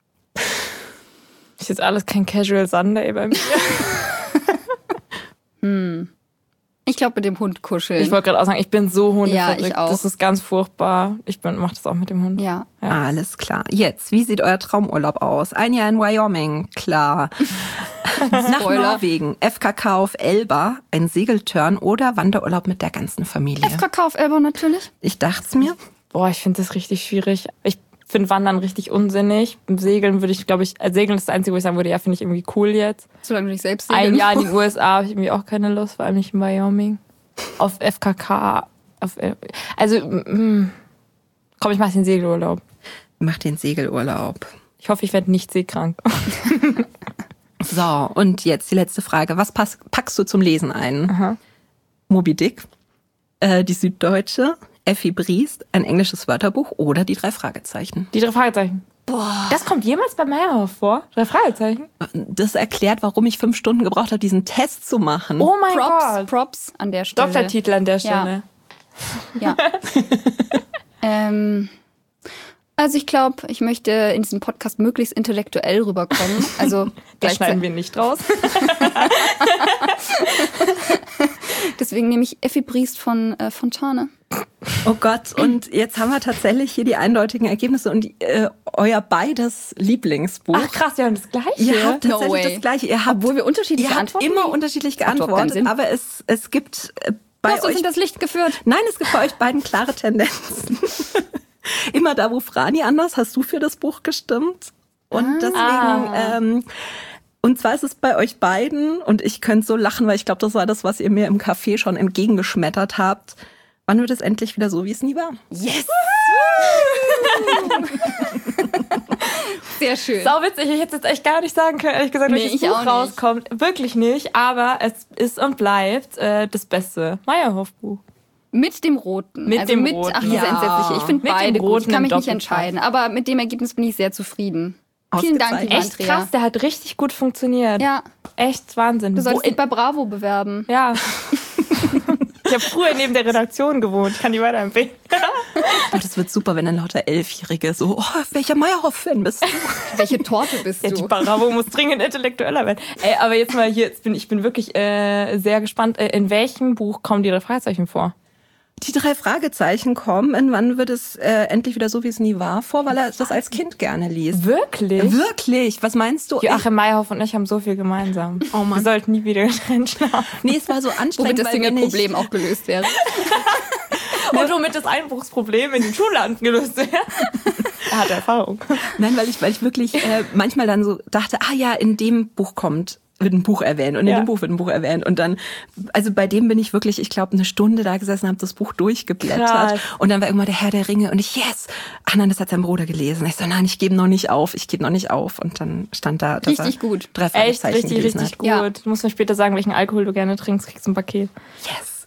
Ist jetzt alles kein Casual Sunday bei mir. Ich glaube, mit dem Hund kuscheln. Ich wollte gerade auch sagen, ich bin so hundeverrückt. Ja, ich auch. Das ist ganz furchtbar. Ich bin, mach das auch mit dem Hund. ja. Ja. Alles klar. Jetzt, wie sieht euer Traumurlaub aus? Ein Jahr in Wyoming, klar. Nach Spoiler. Norwegen, F K K auf Elba, ein Segeltörn oder Wanderurlaub mit der ganzen Familie. F K K auf Elba natürlich. Ich dacht's mir. Boah, ich finde das richtig schwierig. Ich finde Wandern richtig unsinnig. Im Segeln würde ich, glaube ich, als Segeln ist das Einzige, wo ich sagen würde, ja, finde ich irgendwie cool jetzt. Solange du nicht selbst Ein segeln Jahr in musst. den U S A habe ich irgendwie auch keine Lust, vor allem nicht in Wyoming. Auf F K K. Auf, also, mm, komm, ich mache den Segelurlaub. Mach den Segelurlaub. Ich hoffe, ich werde nicht seekrank. So, und jetzt die letzte Frage. Was pass- packst du zum Lesen ein? Aha. Moby Dick, äh, die Süddeutsche, Effi Briest, ein englisches Wörterbuch oder die drei Fragezeichen? Die drei Fragezeichen. Boah. Das kommt jemals bei Meyerhoff vor? Drei Fragezeichen? Das erklärt, warum ich fünf Stunden gebraucht habe, diesen Test zu machen. Oh mein Props, Gott. Props an der Stelle. Doktortitel an der Stelle. Ja. ähm, also ich glaube, ich möchte in diesem Podcast möglichst intellektuell rüberkommen. Also Das schneiden gleichzeitig- wir nicht raus. Deswegen nehme ich Effi Briest von äh, Fontane. Oh Gott, und jetzt haben wir tatsächlich hier die eindeutigen Ergebnisse und äh, euer beides Lieblingsbuch. Ach krass, wir haben das Gleiche. Ihr habt No tatsächlich way. das Gleiche. Ihr habt, Obwohl wir unterschiedliche ihr habt Antworten immer geben? unterschiedlich macht überhaupt keinen geantwortet, Sinn. aber es, es gibt äh, Du bei hast uns euch... in das Licht geführt. Nein, es gibt bei euch beiden klare Tendenzen. Immer da, wo Frani anders, hast du für das Buch gestimmt. Und deswegen... Ah. Ähm, und zwar ist es bei euch beiden, und ich könnte so lachen, weil ich glaube, das war das, was ihr mir im Café schon entgegengeschmettert habt. Wann wird es endlich wieder so, wie es nie war? Yes! Sehr schön. Sau witzig, ich hätte jetzt echt gar nicht sagen können, ehrlich gesagt, Nee, welches ich Buch auch nicht. rauskommt. Wirklich nicht, aber es ist und bleibt äh, das beste Meyerhoff-Buch. Mit dem Roten. Mit also dem mit, Roten. Ach, diese Ja. entsetzliche. Ich finde Mit dem beide gut. Ich Roten kann im mich nicht Doppelpack. entscheiden. Aber mit dem Ergebnis bin ich sehr zufrieden. Vielen Dank, liebe Ausgezeichnet. Echt Andrea. krass, der hat richtig gut funktioniert. Ja, Echt Wahnsinn. du solltest Wo dich bei Bravo bewerben. Ja. Ich habe früher neben der Redaktion gewohnt. Ich kann die weiterempfehlen. Und es wird super, wenn dann lauter Elfjährige so, oh, welcher Meyerhoff-Fan bist du? Welche Torte bist Ja, die du? Bravo muss dringend intellektueller werden. Ey, aber jetzt mal hier, jetzt bin, ich bin wirklich äh, sehr gespannt. Äh, in welchem Buch kommen die drei Fragezeichen vor? Die drei Fragezeichen kommen, in wann wird es äh, endlich wieder so, wie es nie war, vor, weil er das als Kind gerne liest. Wirklich? Wirklich? Was meinst du? Joachim Meyerhoff und ich haben so viel gemeinsam. Oh Mann. Wir sollten nie wieder getrennt schlafen. Nee, es war so Womit anstrengend, das weil wenn ich, Single-Problem auch gelöst wäre. Und womit das Einbruchsproblem in den Schulladen gelöst wird. Er hat Erfahrung. Nein, weil ich, weil ich wirklich äh, manchmal dann so dachte, ah ja, in dem Buch kommt, wird ein Buch erwähnt und in Ja. dem Buch wird ein Buch erwähnt und dann, also bei dem bin ich wirklich, ich glaube, eine Stunde da gesessen, habe das Buch durchgeblättert Krass. und dann war irgendwann der Herr der Ringe und ich, yes, ach nein, das hat sein Bruder gelesen. Ich so, nein, ich gebe noch nicht auf, ich gebe noch nicht auf und dann stand da, dass Richtig er gut. drei Echt, Fragezeichen richtig, gelesen richtig hat. gut. Ja. Du musst mir später sagen, welchen Alkohol du gerne trinkst, kriegst du ein Paket. Yes.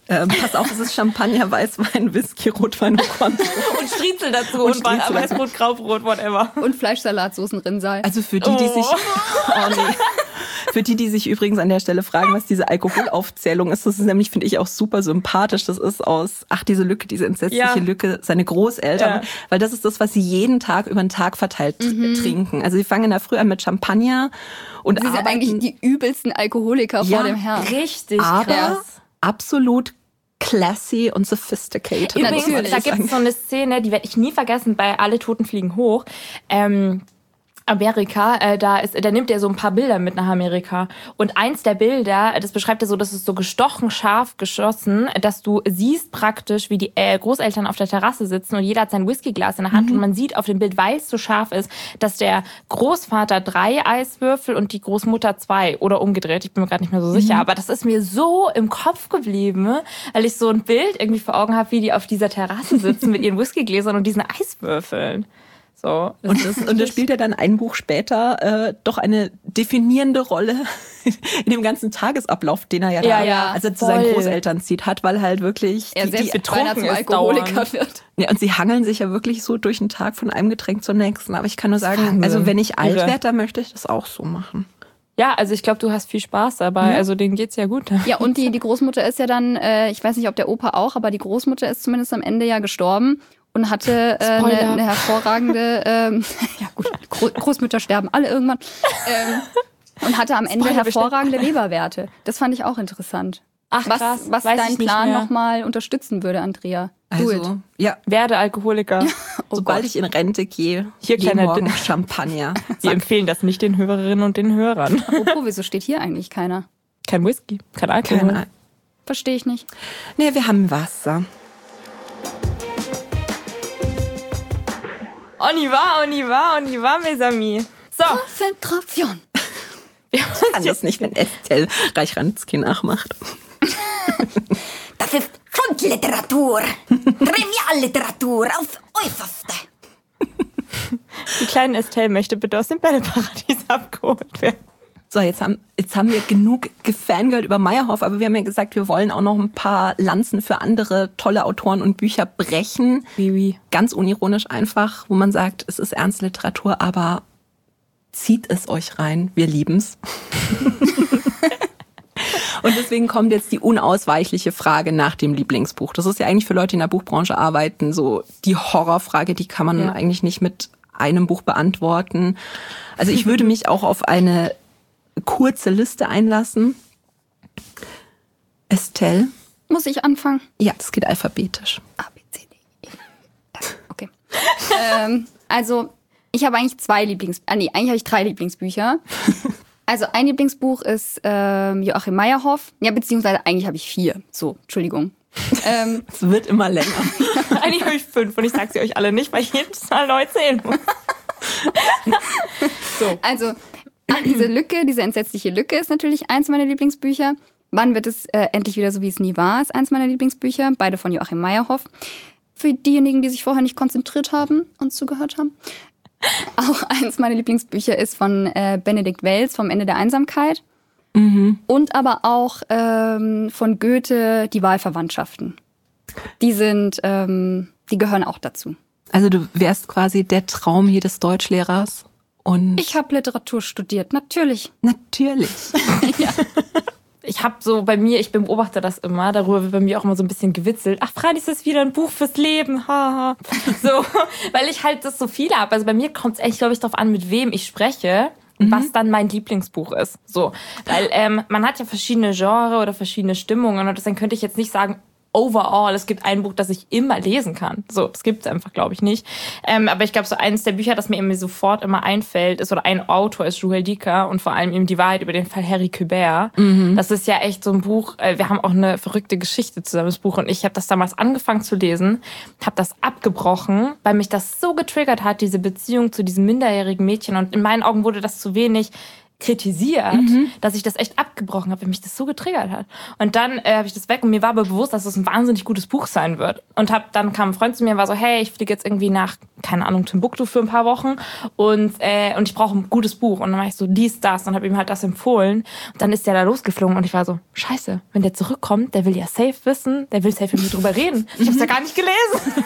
Ähm, pass auf, es ist Champagner, Weißwein, Whisky, Rotwein und Cointreau. Und Striezel dazu Und und, Striezel. Weißbrot, Graubrot, whatever. Und Fleischsalat, Soßen, Rinnsal. Also für die, die sich... Oh nee. Für die, die sich übrigens an der Stelle fragen, was diese Alkoholaufzählung ist, das ist nämlich, finde ich, auch super sympathisch. Das ist aus, ach, diese Lücke, diese entsetzliche Ja. Lücke, seine Großeltern. Ja. Weil das ist das, was sie jeden Tag über den Tag verteilt Mhm. trinken. Also sie fangen in der Früh an mit Champagner und Sie sind arbeiten, eigentlich die übelsten Alkoholiker Ja, vor dem Herrn. Richtig aber krass. absolut classy und sophisticated. Übrigens, Natürlich. da gibt es so eine Szene, die werde ich nie vergessen, bei Alle Toten fliegen hoch. Ähm, Amerika, äh, da ist, da nimmt er so ein paar Bilder mit nach Amerika. Und eins der Bilder, das beschreibt er so, das ist so gestochen, scharf geschossen, dass du siehst praktisch, wie die äh, Großeltern auf der Terrasse sitzen und jeder hat sein Whiskyglas in der Hand. Mhm. Und man sieht auf dem Bild, weil es so scharf ist, dass der Großvater drei Eiswürfel und die Großmutter zwei oder umgedreht. Ich bin mir gerade nicht mehr so sicher. Mhm. Aber das ist mir so im Kopf geblieben, weil ich so ein Bild irgendwie vor Augen habe, wie die auf dieser Terrasse sitzen mit ihren Whiskygläsern und diesen Eiswürfeln. So. Und das, und das spielt ja dann ein Buch später äh, doch eine definierende Rolle in dem ganzen Tagesablauf, den er ja, Ja, da, ja, als er zu voll. seinen Großeltern zieht, hat, weil halt wirklich Er die, selbst die, beinahe zum ist Alkoholiker dauernd. wird. ja, und sie hangeln sich ja wirklich so durch den Tag von einem Getränk zum nächsten. Aber ich kann nur sagen, Wahnsinn. also wenn ich alt Irre. werde, dann möchte ich das auch so machen. Ja, also ich glaube, du hast viel Spaß dabei. Also denen geht's ja gut. Ja, und die, die Großmutter ist ja dann, äh, ich weiß nicht, ob der Opa auch, aber die Großmutter ist zumindest am Ende ja gestorben und hatte äh, eine, Spoiler. eine hervorragende, ähm, ja gut, Gro Großmütter sterben alle irgendwann, ähm, und hatte am Ende Spoiler hervorragende Leberwerte. Das fand ich auch interessant. Ach, was krass. was Weiß deinen ich nicht Plan mehr. nochmal unterstützen würde, Andrea. Do it. Also, ja, Werde Alkoholiker. Oh sobald Gott. ich in Rente gehe, Hier jeden kleiner Morgen Tipp. Champagner. Wir empfehlen das nicht den Hörerinnen und den Hörern. Apropos, wieso steht hier eigentlich keiner? Kein Whisky, kein Alkohol. Keine Ahnung. Verstehe ich nicht. Nee, wir haben Wasser. On y va, on y va, on y va, mes amis. So, Konzentration. wir Ich haben kann das nicht, wenn Estelle Reich-Ransky nachmacht. Das ist Fundliteratur. Trivialliteratur aufs Äußerste. die kleine Estelle möchte bitte aus dem Bälleparadies abgeholt werden. So, jetzt haben, jetzt haben wir genug gefangirlt über Meyerhoff, aber wir haben ja gesagt, wir wollen auch noch ein paar Lanzen für andere tolle Autoren und Bücher brechen. Oui, oui. Ganz unironisch einfach, wo man sagt, es ist Ernstliteratur, aber zieht es euch rein, wir lieben's. Und deswegen kommt jetzt die unausweichliche Frage nach dem Lieblingsbuch. Das ist ja eigentlich für Leute, die in der Buchbranche arbeiten, so die Horrorfrage, die kann man Ja. eigentlich nicht mit einem Buch beantworten. Also ich würde mich auch auf eine kurze Liste einlassen. Estelle? Muss ich anfangen? Ja, das geht alphabetisch. A, B, C, D, E. F. Okay. ähm, also, ich habe eigentlich zwei Lieblings... Ah, nee, eigentlich habe ich drei Lieblingsbücher. Also, ein Lieblingsbuch ist ähm, Joachim Meyerhoff. Ja, beziehungsweise eigentlich habe ich vier. So, Entschuldigung. ähm, Es wird immer länger. Eigentlich habe ich fünf und ich sage sie euch alle nicht, weil ich jedes Mal neu zählen muss. also, diese Lücke, diese entsetzliche Lücke ist natürlich eins meiner Lieblingsbücher. Wann wird es äh, endlich wieder so, wie es nie war, ist eins meiner Lieblingsbücher. Beide von Joachim Meyerhoff. Für diejenigen, die sich vorher nicht konzentriert haben und zugehört haben. Auch eins meiner Lieblingsbücher ist von äh, Benedikt Wells, Vom Ende der Einsamkeit. Mhm. Und aber auch ähm, von Goethe, Die Wahlverwandtschaften. Die sind, ähm, die gehören auch dazu. Also du wärst quasi der Traum jedes Deutschlehrers. Und Ich habe Literatur studiert, natürlich. natürlich. Ich habe so bei mir, ich beobachte das immer, darüber wird bei mir auch immer so ein bisschen gewitzelt. Ach, freilich ist das wieder ein Buch fürs Leben, haha. So, weil ich halt das so viele habe. Also bei mir kommt es echt, glaube ich, darauf an, mit wem ich spreche. Und was dann mein Lieblingsbuch ist. So, weil ähm, man hat ja verschiedene Genre oder verschiedene Stimmungen und deswegen könnte ich jetzt nicht sagen, overall, es gibt ein Buch, das ich immer lesen kann. So, das gibt es einfach, glaube ich, nicht. Ähm, aber ich glaube, so eines der Bücher, das mir irgendwie sofort immer einfällt, ist, oder ein Autor ist Juhel Dicker und vor allem eben Die Wahrheit über den Fall Harry Kubert. Mhm. Das ist ja echt so ein Buch, äh, wir haben auch eine verrückte Geschichte zusammen, das Buch, und ich habe das damals angefangen zu lesen, habe das abgebrochen, weil mich das so getriggert hat, diese Beziehung zu diesem minderjährigen Mädchen, und in meinen Augen wurde das zu wenig kritisiert, mhm. dass ich das echt abgebrochen habe, weil mich das so getriggert hat. Und dann äh, habe ich das weg und mir war aber bewusst, dass es das ein wahnsinnig gutes Buch sein wird. Und hab, dann kam ein Freund zu mir und war so, hey, ich fliege jetzt irgendwie nach, keine Ahnung, Timbuktu für ein paar Wochen und, äh, und ich brauche ein gutes Buch. Und dann war ich so, dies, das und habe ihm halt das empfohlen. Und dann ist der da losgeflogen und ich war so, scheiße, wenn der zurückkommt, der will ja safe wissen, der will safe mit mir drüber reden. Ich habe es ja gar nicht gelesen.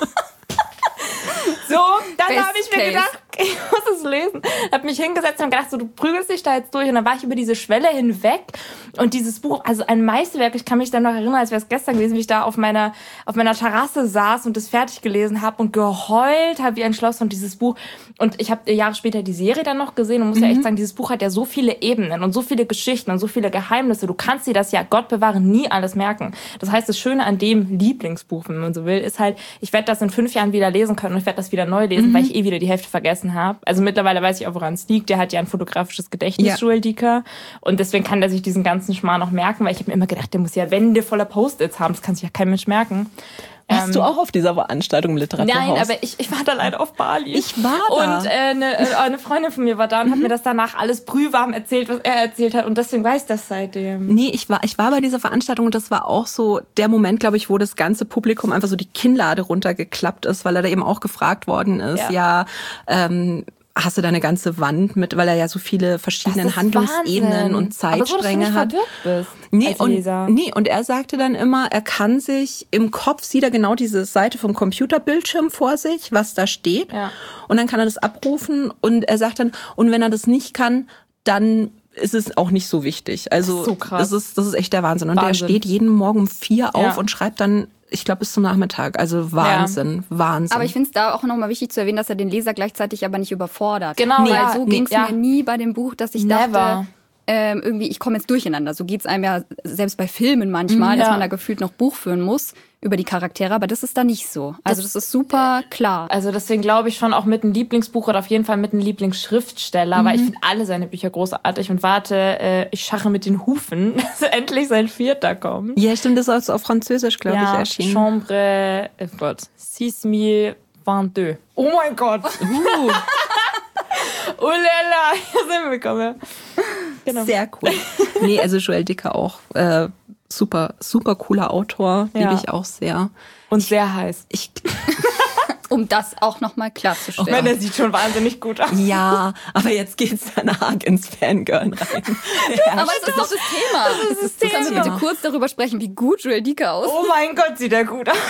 So, dann habe ich mir Case. gedacht, ich muss es lesen. Habe mich hingesetzt und gedacht, so, du prügelst dich da jetzt durch. Und dann war ich über diese Schwelle hinweg. Und dieses Buch, also ein Meisterwerk, ich kann mich dann noch erinnern, als wäre es gestern gewesen, wie ich da auf meiner, auf meiner Terrasse saß und das fertig gelesen habe und geheult habe wie ein Schloss von dieses Buch. Und ich habe Jahre später die Serie dann noch gesehen und muss mhm. ja echt sagen, dieses Buch hat ja so viele Ebenen und so viele Geschichten und so viele Geheimnisse. Du kannst dir das ja, Gott bewahre, nie alles merken. Das heißt, das Schöne an dem Lieblingsbuch, wenn man so will, ist halt, ich werde das in fünf Jahren wieder lesen können und ich werde das wieder neu lesen, mhm. weil ich eh wieder die Hälfte vergessen habe. Also mittlerweile weiß ich auch, woran es liegt. Der hat ja ein fotografisches Gedächtnis, ja. Joel Dicker. Und deswegen kann der sich diesen ganzen Schmarrn noch merken, weil ich habe mir immer gedacht, der muss ja Wände voller Post-its haben. Das kann sich ja kein Mensch merken. Warst ähm, du auch auf dieser Veranstaltung im Literaturhaus? Nein, aber ich, ich war da leider auf Bali. Ich war da. Und äh, eine, äh, eine Freundin von mir war da und mhm. hat mir das danach alles brühwarm erzählt, was er erzählt hat. Und deswegen weiß ich das seitdem. Nee, ich war, ich war bei dieser Veranstaltung und das war auch so der Moment, glaube ich, wo das ganze Publikum einfach so die Kinnlade runtergeklappt ist, weil er da eben auch gefragt worden ist, ja, ja ähm, hast du da eine ganze Wand mit, weil er ja so viele verschiedene Handlungsebenen Wahnsinn. Und Zeitstränge hat. Bist nee, und, nee, und er sagte dann immer, er kann sich, im Kopf sieht er genau diese Seite vom Computerbildschirm vor sich, was da steht. Ja. Und dann kann er das abrufen und er sagt dann, und wenn er das nicht kann, dann ist es auch nicht so wichtig. Also so krass. Das ist, das ist echt der Wahnsinn. Und Wahnsinn. Der steht jeden Morgen um vier auf ja. und schreibt dann, ich glaube, bis zum Nachmittag. Also Wahnsinn, ja. Wahnsinn. Aber ich finde es da auch nochmal wichtig zu erwähnen, dass er den Leser gleichzeitig aber nicht überfordert. Genau. Weil ja, so ging es ja. mir nie bei dem Buch, dass ich Never. dachte, ähm, irgendwie, ich komme jetzt durcheinander. So geht's einem ja selbst bei Filmen manchmal, ja. dass man da gefühlt noch Buch führen muss über die Charaktere. Aber das ist da nicht so. Also das, das ist super klar. Also deswegen glaube ich schon auch mit einem Lieblingsbuch oder auf jeden Fall mit einem Lieblingsschriftsteller, mhm. weil ich finde alle seine Bücher großartig und warte, äh, ich scharre mit den Hufen, dass endlich sein vierter kommt. Ja, stimmt, das ist auf Französisch, glaube ja, ich, erschienen. Chambre, oh Gott, six mille vingt-deux. Oh mein Gott. Uh. Oh lala, hier sind wir gekommen. Genau. Sehr cool. Nee, also Joel Dicker auch äh, super, super cooler Autor, ja. liebe ich auch sehr. Und sehr heiß. Ich, um das auch nochmal klarzustellen. Auch wenn er sieht schon wahnsinnig gut aus. Ja, aber jetzt geht's dann arg ins Fangirl rein. Aber es ist doch das Thema. Das ist das Können Thema. wir bitte kurz darüber sprechen, wie gut Joel Dicker aussieht? Oh mein Gott, sieht er gut aus.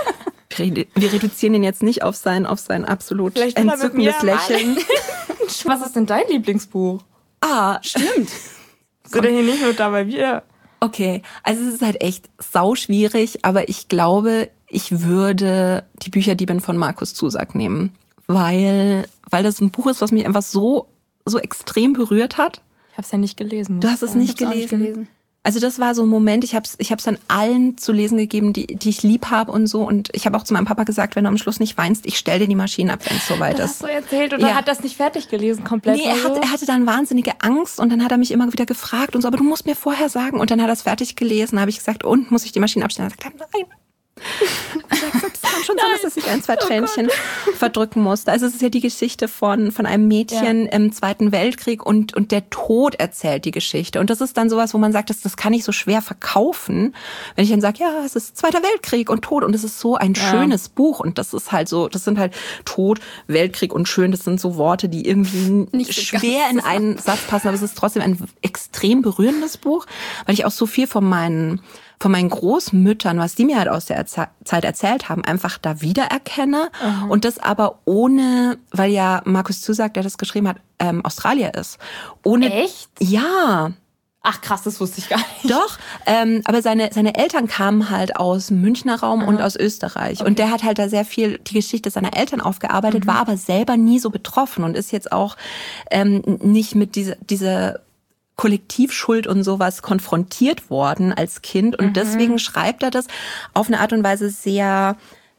Wir reduzieren ihn jetzt nicht auf sein, auf sein absolut Vielleicht entzückendes Lächeln. Was ist denn dein Lieblingsbuch? Ah, stimmt. Sind denn hier nicht nur dabei wir? Okay, also es ist halt echt sauschwierig, aber ich glaube, ich würde die Bücherdiebin von Markus Zusak nehmen, weil, weil das ein Buch ist, was mich einfach so, so extrem berührt hat. Ich habe es ja nicht gelesen. Du hast es nicht gelesen. nicht gelesen. Also das war so ein Moment, ich habe es ich hab's dann allen zu lesen gegeben, die, die ich lieb habe und so. Und ich habe auch zu meinem Papa gesagt, wenn du am Schluss nicht weinst, ich stell dir die Maschine ab, wenn es soweit das ist. Das hast du erzählt oder ja. hat das nicht fertig gelesen komplett? Nee, er, hat, er hatte dann wahnsinnige Angst und dann hat er mich immer wieder gefragt und so, aber du musst mir vorher sagen. Und dann hat er es fertig gelesen, habe ich gesagt, und muss ich die Maschine abstellen? Er sagt, nein. Ich habe gesagt, es kann schon sein, dass ich ein, zwei Tränchen oh verdrücken musste. Also es ist ja die Geschichte von, von einem Mädchen ja. im Zweiten Weltkrieg und, und der Tod erzählt die Geschichte. Und das ist dann sowas, wo man sagt, das, das kann ich so schwer verkaufen. Wenn ich dann sage, ja, es ist Zweiter Weltkrieg und Tod und es ist so ein ja. schönes Buch und das ist halt so, das sind halt Tod, Weltkrieg und schön, das sind so Worte, die irgendwie Nicht schwer in einen Satz passen, aber es ist trotzdem ein extrem berührendes Buch, weil ich auch so viel von meinen von meinen Großmüttern, was die mir halt aus der Erze- Zeit erzählt haben, einfach da wiedererkenne. Mhm. Und das aber ohne, weil ja Markus Zusak, der das geschrieben hat, ähm, Australier ist. Ohne, Echt? Ja. Ach krass, das wusste ich gar nicht. Doch, ähm, aber seine seine Eltern kamen halt aus dem Münchner Raum mhm. und aus Österreich. Okay. Und der hat halt da sehr viel die Geschichte seiner Eltern aufgearbeitet, mhm. war aber selber nie so betroffen und ist jetzt auch ähm, nicht mit dieser dieser Kollektivschuld und sowas konfrontiert worden als Kind. Und mhm. deswegen schreibt er das auf eine Art und Weise sehr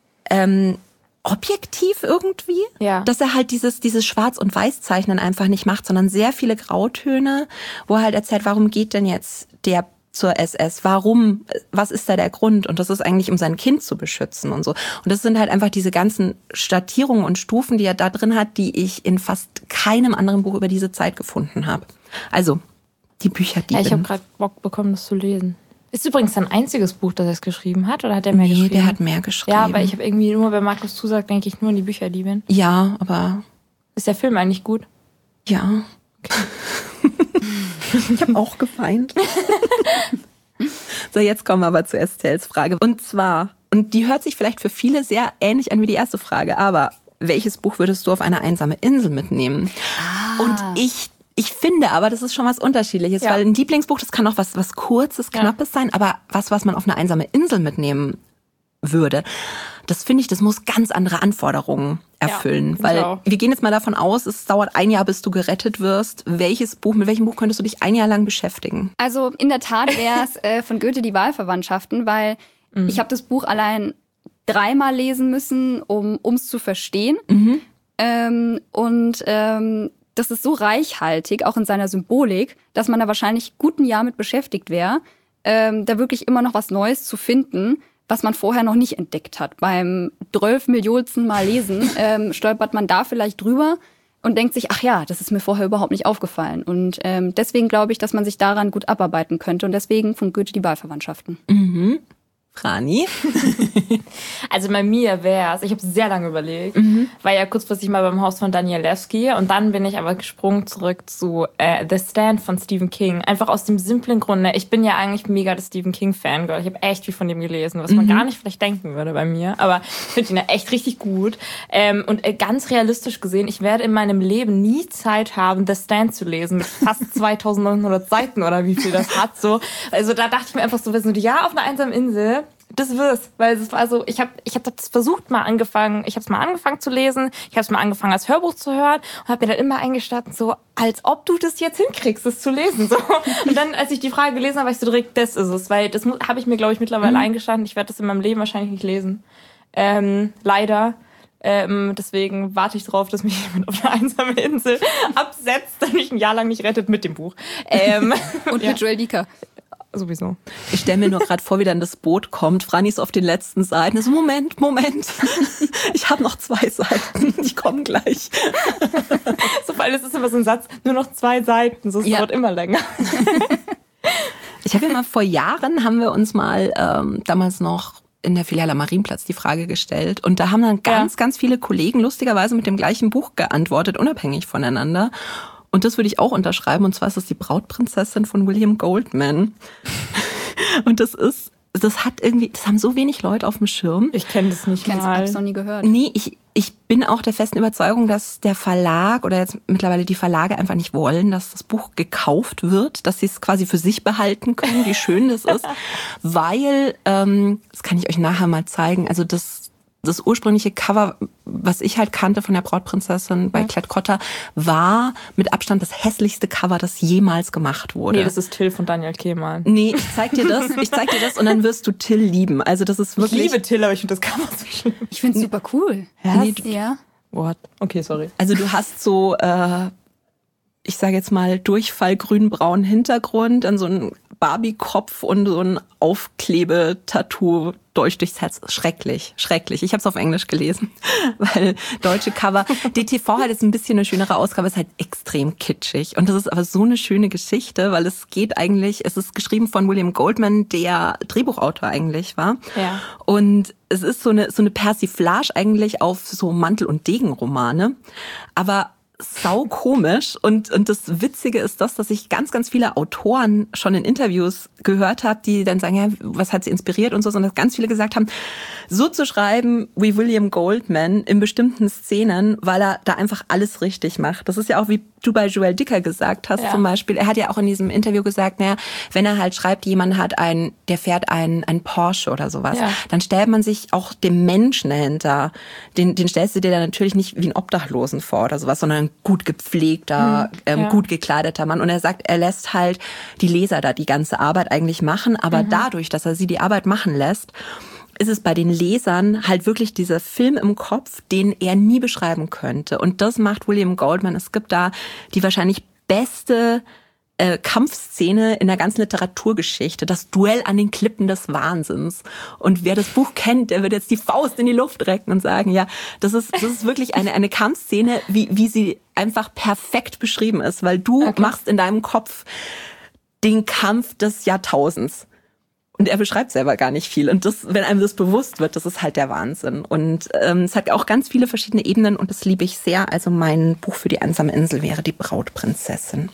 ähm, objektiv irgendwie. Ja. Dass er halt dieses dieses Schwarz- und Weiß-Zeichnen einfach nicht macht, sondern sehr viele Grautöne, wo er halt erzählt, warum geht denn jetzt der zur S S? Warum? Was ist da der Grund? Und das ist eigentlich, um sein Kind zu beschützen und so. Und das sind halt einfach diese ganzen Schattierungen und Stufen, die er da drin hat, die ich in fast keinem anderen Buch über diese Zeit gefunden habe. Also, die Bücherdiebin. Ja, ich habe gerade Bock bekommen, das zu lesen. Ist übrigens sein einziges Buch, das er geschrieben hat, oder hat er mehr nee, geschrieben? der hat mehr geschrieben. Ja, aber ich habe irgendwie nur, wenn Markus zusagt, denke ich nur an die Bücherdiebin. Ja, aber... Ist der Film eigentlich gut? Ja. Okay. Ich habe auch geweint. So, jetzt kommen wir aber zu Estelles Frage. Und zwar, und die hört sich vielleicht für viele sehr ähnlich an wie die erste Frage, aber welches Buch würdest du auf eine einsame Insel mitnehmen? Ah. Und ich Ich finde aber, das ist schon was Unterschiedliches, ja. weil ein Lieblingsbuch, das kann auch was, was Kurzes, Knappes ja. sein, aber was, was man auf eine einsame Insel mitnehmen würde, das finde ich, das muss ganz andere Anforderungen erfüllen. Ja, weil wir gehen jetzt mal davon aus, es dauert ein Jahr, bis du gerettet wirst. Welches Buch, mit welchem Buch könntest du dich ein Jahr lang beschäftigen? Also in der Tat wäre es äh, von Goethe die Wahlverwandtschaften, weil mhm. ich habe das Buch allein dreimal lesen müssen, um es zu verstehen. Mhm. Ähm, und ähm, das ist so reichhaltig, auch in seiner Symbolik, dass man da wahrscheinlich gut ein Jahr mit beschäftigt wäre, ähm, da wirklich immer noch was Neues zu finden, was man vorher noch nicht entdeckt hat. Beim zwölf Millionsten Mal lesen ähm, stolpert man da vielleicht drüber und denkt sich, ach ja, das ist mir vorher überhaupt nicht aufgefallen. Und ähm, deswegen glaube ich, dass man sich daran gut abarbeiten könnte. Und deswegen von Goethe die Wahlverwandtschaften. Mhm. Frani? Also bei mir wäre es, ich habe sehr lange überlegt, mhm. war ja kurzfristig mal beim Haus von Danielewski und dann bin ich aber gesprungen zurück zu äh, The Stand von Stephen King. Einfach aus dem simplen Grunde, ich bin ja eigentlich mega der Stephen King-Fangirl. Ich habe echt viel von dem gelesen, was man mhm. gar nicht vielleicht denken würde bei mir, aber ich finde ihn ja echt richtig gut. Ähm, und äh, ganz realistisch gesehen, ich werde in meinem Leben nie Zeit haben, The Stand zu lesen mit fast zweitausendneunhundert Seiten oder wie viel das hat. So. Also da dachte ich mir einfach so, wir sind ja auf einer einsamen Insel, das wir's, weil es war so, ich habe ich hab das versucht mal angefangen, ich habe es mal angefangen zu lesen, ich habe es mal angefangen als Hörbuch zu hören und habe mir dann immer eingestanden, so als ob du das jetzt hinkriegst, das zu lesen. So. Und dann, als ich die Frage gelesen habe, war ich so direkt, das ist es, weil das habe ich mir, glaube ich, mittlerweile mhm. eingestanden, ich werde das in meinem Leben wahrscheinlich nicht lesen. Ähm, leider. Ähm, deswegen warte ich drauf, dass mich jemand auf eine einsame Insel absetzt, der mich ein Jahr lang nicht rettet mit dem Buch. Ähm, und ja. mit Joel Dicker. Sowieso. Ich stelle mir nur gerade vor, wie dann das Boot kommt. Franni ist auf den letzten Seiten. So, Moment, Moment. Ich habe noch zwei Seiten. Die kommen gleich. So, weil es ist immer so ein Satz, nur noch zwei Seiten. So, es ja. dauert immer länger. Ich habe ja mal vor Jahren, haben wir uns mal ähm, damals noch in der Filiale am Marienplatz die Frage gestellt. Und da haben dann ganz, ja. ganz viele Kollegen lustigerweise mit dem gleichen Buch geantwortet, unabhängig voneinander. Und das würde ich auch unterschreiben. Und zwar ist das die Brautprinzessin von William Goldman. Und das ist, das hat irgendwie, das haben so wenig Leute auf dem Schirm. Ich kenne das nicht mal. Ich mal. habe es noch nie gehört. Nee, ich, ich bin auch der festen Überzeugung, dass der Verlag oder jetzt mittlerweile die Verlage einfach nicht wollen, dass das Buch gekauft wird, dass sie es quasi für sich behalten können, wie schön das ist. Weil, ähm, das kann ich euch nachher mal zeigen, also das Das ursprüngliche Cover, was ich halt kannte von der Brautprinzessin bei Klett-Cotta, war mit Abstand das hässlichste Cover, das jemals gemacht wurde. Nee, das ist Till von Daniel Kehlmann. Nee, ich zeig dir das, ich zeig dir das und dann wirst du Till lieben. Also das ist wirklich... Ich liebe Till, aber ich finde das Cover so schlimm. Ich finde es super cool. Nee, ja. What? Okay, sorry. Also du hast so, äh, ich sage jetzt mal, Durchfall-grün-braunen Hintergrund, dann so ein Barbie-Kopf und so ein Aufklebe-Tattoo durch durchs Herz. Schrecklich, schrecklich. Ich habe es auf Englisch gelesen, weil deutsche Cover. D T V hat jetzt ein bisschen eine schönere Ausgabe, ist halt extrem kitschig. Und das ist aber so eine schöne Geschichte, weil es geht eigentlich, es ist geschrieben von William Goldman, der Drehbuchautor eigentlich war. Ja. Und es ist so eine, so eine Persiflage eigentlich auf so Mantel- und Degenromane. Aber sau komisch und und das Witzige ist das, dass ich ganz ganz viele Autoren schon in Interviews gehört habe, die dann sagen, ja, was hat sie inspiriert und so, sondern dass ganz viele gesagt haben, so zu schreiben wie William Goldman in bestimmten Szenen, weil er da einfach alles richtig macht. Das ist ja auch, wie du bei Joel Dicker gesagt hast, ja. zum Beispiel. Er hat ja auch in diesem Interview gesagt, naja, wenn er halt schreibt, jemand hat ein, der fährt ein, ein Porsche oder sowas, ja. dann stellt man sich auch dem Menschen dahinter, den, den stellst du dir dann natürlich nicht wie einen Obdachlosen vor oder sowas, sondern ein gut gepflegter, mhm, ähm, ja. gut gekleideter Mann. Und er sagt, er lässt halt die Leser da die ganze Arbeit eigentlich machen, aber mhm. dadurch, dass er sie die Arbeit machen lässt, ist es bei den Lesern halt wirklich dieser Film im Kopf, den er nie beschreiben könnte. Und das macht William Goldman. Es gibt da die wahrscheinlich beste äh, Kampfszene in der ganzen Literaturgeschichte, das Duell an den Klippen des Wahnsinns. Und wer das Buch kennt, der wird jetzt die Faust in die Luft recken und sagen, ja, das ist, das ist wirklich eine, eine Kampfszene, wie, wie sie einfach perfekt beschrieben ist, weil du okay. machst in deinem Kopf den Kampf des Jahrtausends. Und er beschreibt selber gar nicht viel. Und das, wenn einem das bewusst wird, das ist halt der Wahnsinn. Und ähm, es hat auch ganz viele verschiedene Ebenen und das liebe ich sehr. Also mein Buch für die einsame Insel wäre Die Brautprinzessin.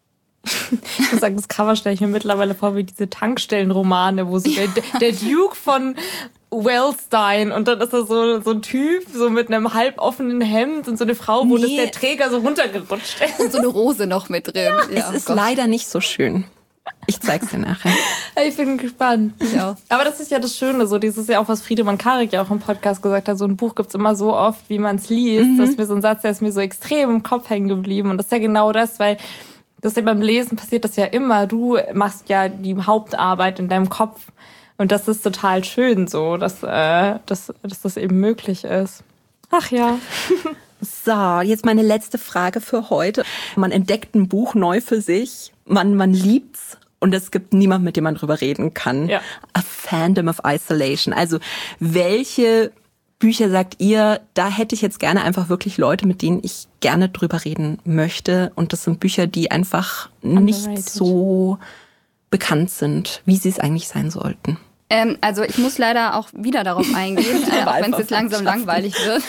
Ich muss sagen, das Cover stelle ich mir mittlerweile vor wie diese Tankstellenromane, wo so der, der Duke von Wellstein und dann ist da so, so ein Typ so mit einem halboffenen Hemd und so eine Frau, wo nee. das der Träger so runtergerutscht ist. Und so eine Rose noch mit drin. Ja, ja, es ist Gott. leider nicht so schön. Ich zeig's dir nachher. Ich bin gespannt. Ja. Aber das ist ja das Schöne, so dieses ja auch, was Friedemann Karik ja auch im Podcast gesagt hat, so ein Buch gibt's immer so oft, wie man es liest. Mhm. Das ist mir so ein Satz, der ist mir so extrem im Kopf hängen geblieben und das ist ja genau das, weil das ja beim Lesen passiert das ja immer. Du machst ja die Hauptarbeit in deinem Kopf. Und das ist total schön so, dass, äh, dass, dass das eben möglich ist. Ach ja. So, jetzt meine letzte Frage für heute. Man entdeckt ein Buch neu für sich, man, man liebt's und es gibt niemanden, mit dem man drüber reden kann. Ja. A Fandom of Isolation. Also welche Bücher sagt ihr, da hätte ich jetzt gerne einfach wirklich Leute, mit denen ich gerne drüber reden möchte. Und das sind Bücher, die einfach Underrated. Nicht so bekannt sind, wie sie es eigentlich sein sollten. Ähm, also ich muss leider auch wieder darauf eingehen, äh, auch wenn es jetzt langsam langweilig wird.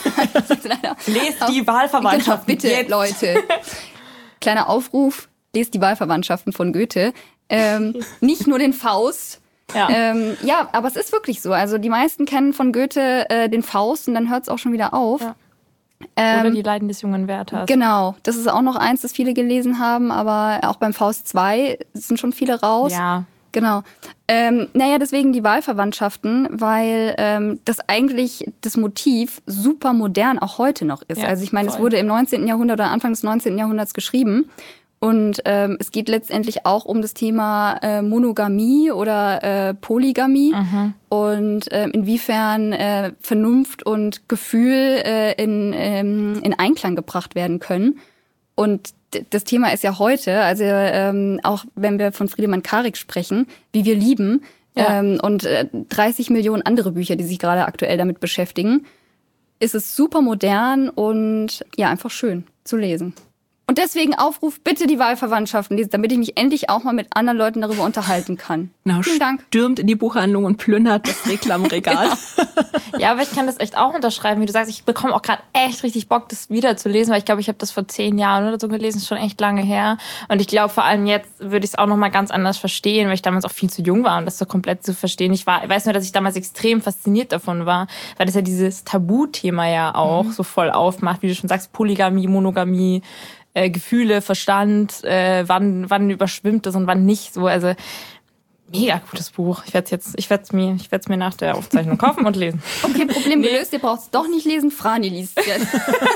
Lest die Wahlverwandtschaften. Genau, bitte, jetzt. Leute. Kleiner Aufruf, lest die Wahlverwandtschaften von Goethe. Ähm, nicht nur den Faust. Ja. Ähm, ja, aber es ist wirklich so. Also die meisten kennen von Goethe äh, den Faust und dann hört es auch schon wieder auf. Ja. Ähm, Oder die Leiden des jungen Werthers. Genau, das ist auch noch eins, das viele gelesen haben, aber auch beim Faust zwei sind schon viele raus. Ja. Genau. Ähm, naja, deswegen die Wahlverwandtschaften, weil ähm, das eigentlich das Motiv super modern auch heute noch ist. Ja, also ich meine, es wurde im neunzehnten Jahrhundert oder Anfang des neunzehnten Jahrhunderts geschrieben. Und ähm, es geht letztendlich auch um das Thema äh, Monogamie oder äh, Polygamie mhm. und äh, inwiefern äh, Vernunft und Gefühl äh, in, ähm, in Einklang gebracht werden können. Und d- das Thema ist ja heute, also ähm, auch wenn wir von Friedemann Karik sprechen, wie wir lieben ja. ähm, und äh, dreißig Millionen andere Bücher, die sich gerade aktuell damit beschäftigen, ist es super modern und ja, einfach schön zu lesen. Und deswegen Aufruf, bitte die Wahlverwandtschaften lesen, damit ich mich endlich auch mal mit anderen Leuten darüber unterhalten kann. Genau, vielen Dank. Stürmt in die Buchhandlung und plündert das Reklamregal. Genau. Ja, aber ich kann das echt auch unterschreiben, wie du sagst. Ich bekomme auch gerade echt richtig Bock, das wieder zu lesen, weil ich glaube, ich habe das vor zehn Jahren oder so gelesen, ist schon echt lange her. Und ich glaube, vor allem jetzt würde ich es auch noch mal ganz anders verstehen, weil ich damals auch viel zu jung war, um das so komplett zu verstehen. Ich war, ich weiß nur, dass ich damals extrem fasziniert davon war, weil das ja dieses Tabuthema ja auch mhm. so voll aufmacht, wie du schon sagst, Polygamie, Monogamie, Äh, Gefühle, Verstand, äh, wann wann überschwimmt es und wann nicht. So, also mega gutes Buch. Ich werde es jetzt, ich werde es mir, ich werde es mir nach der Aufzeichnung kaufen und lesen. Okay, Problem gelöst. Ihr braucht es doch nicht lesen. Frani liest es jetzt.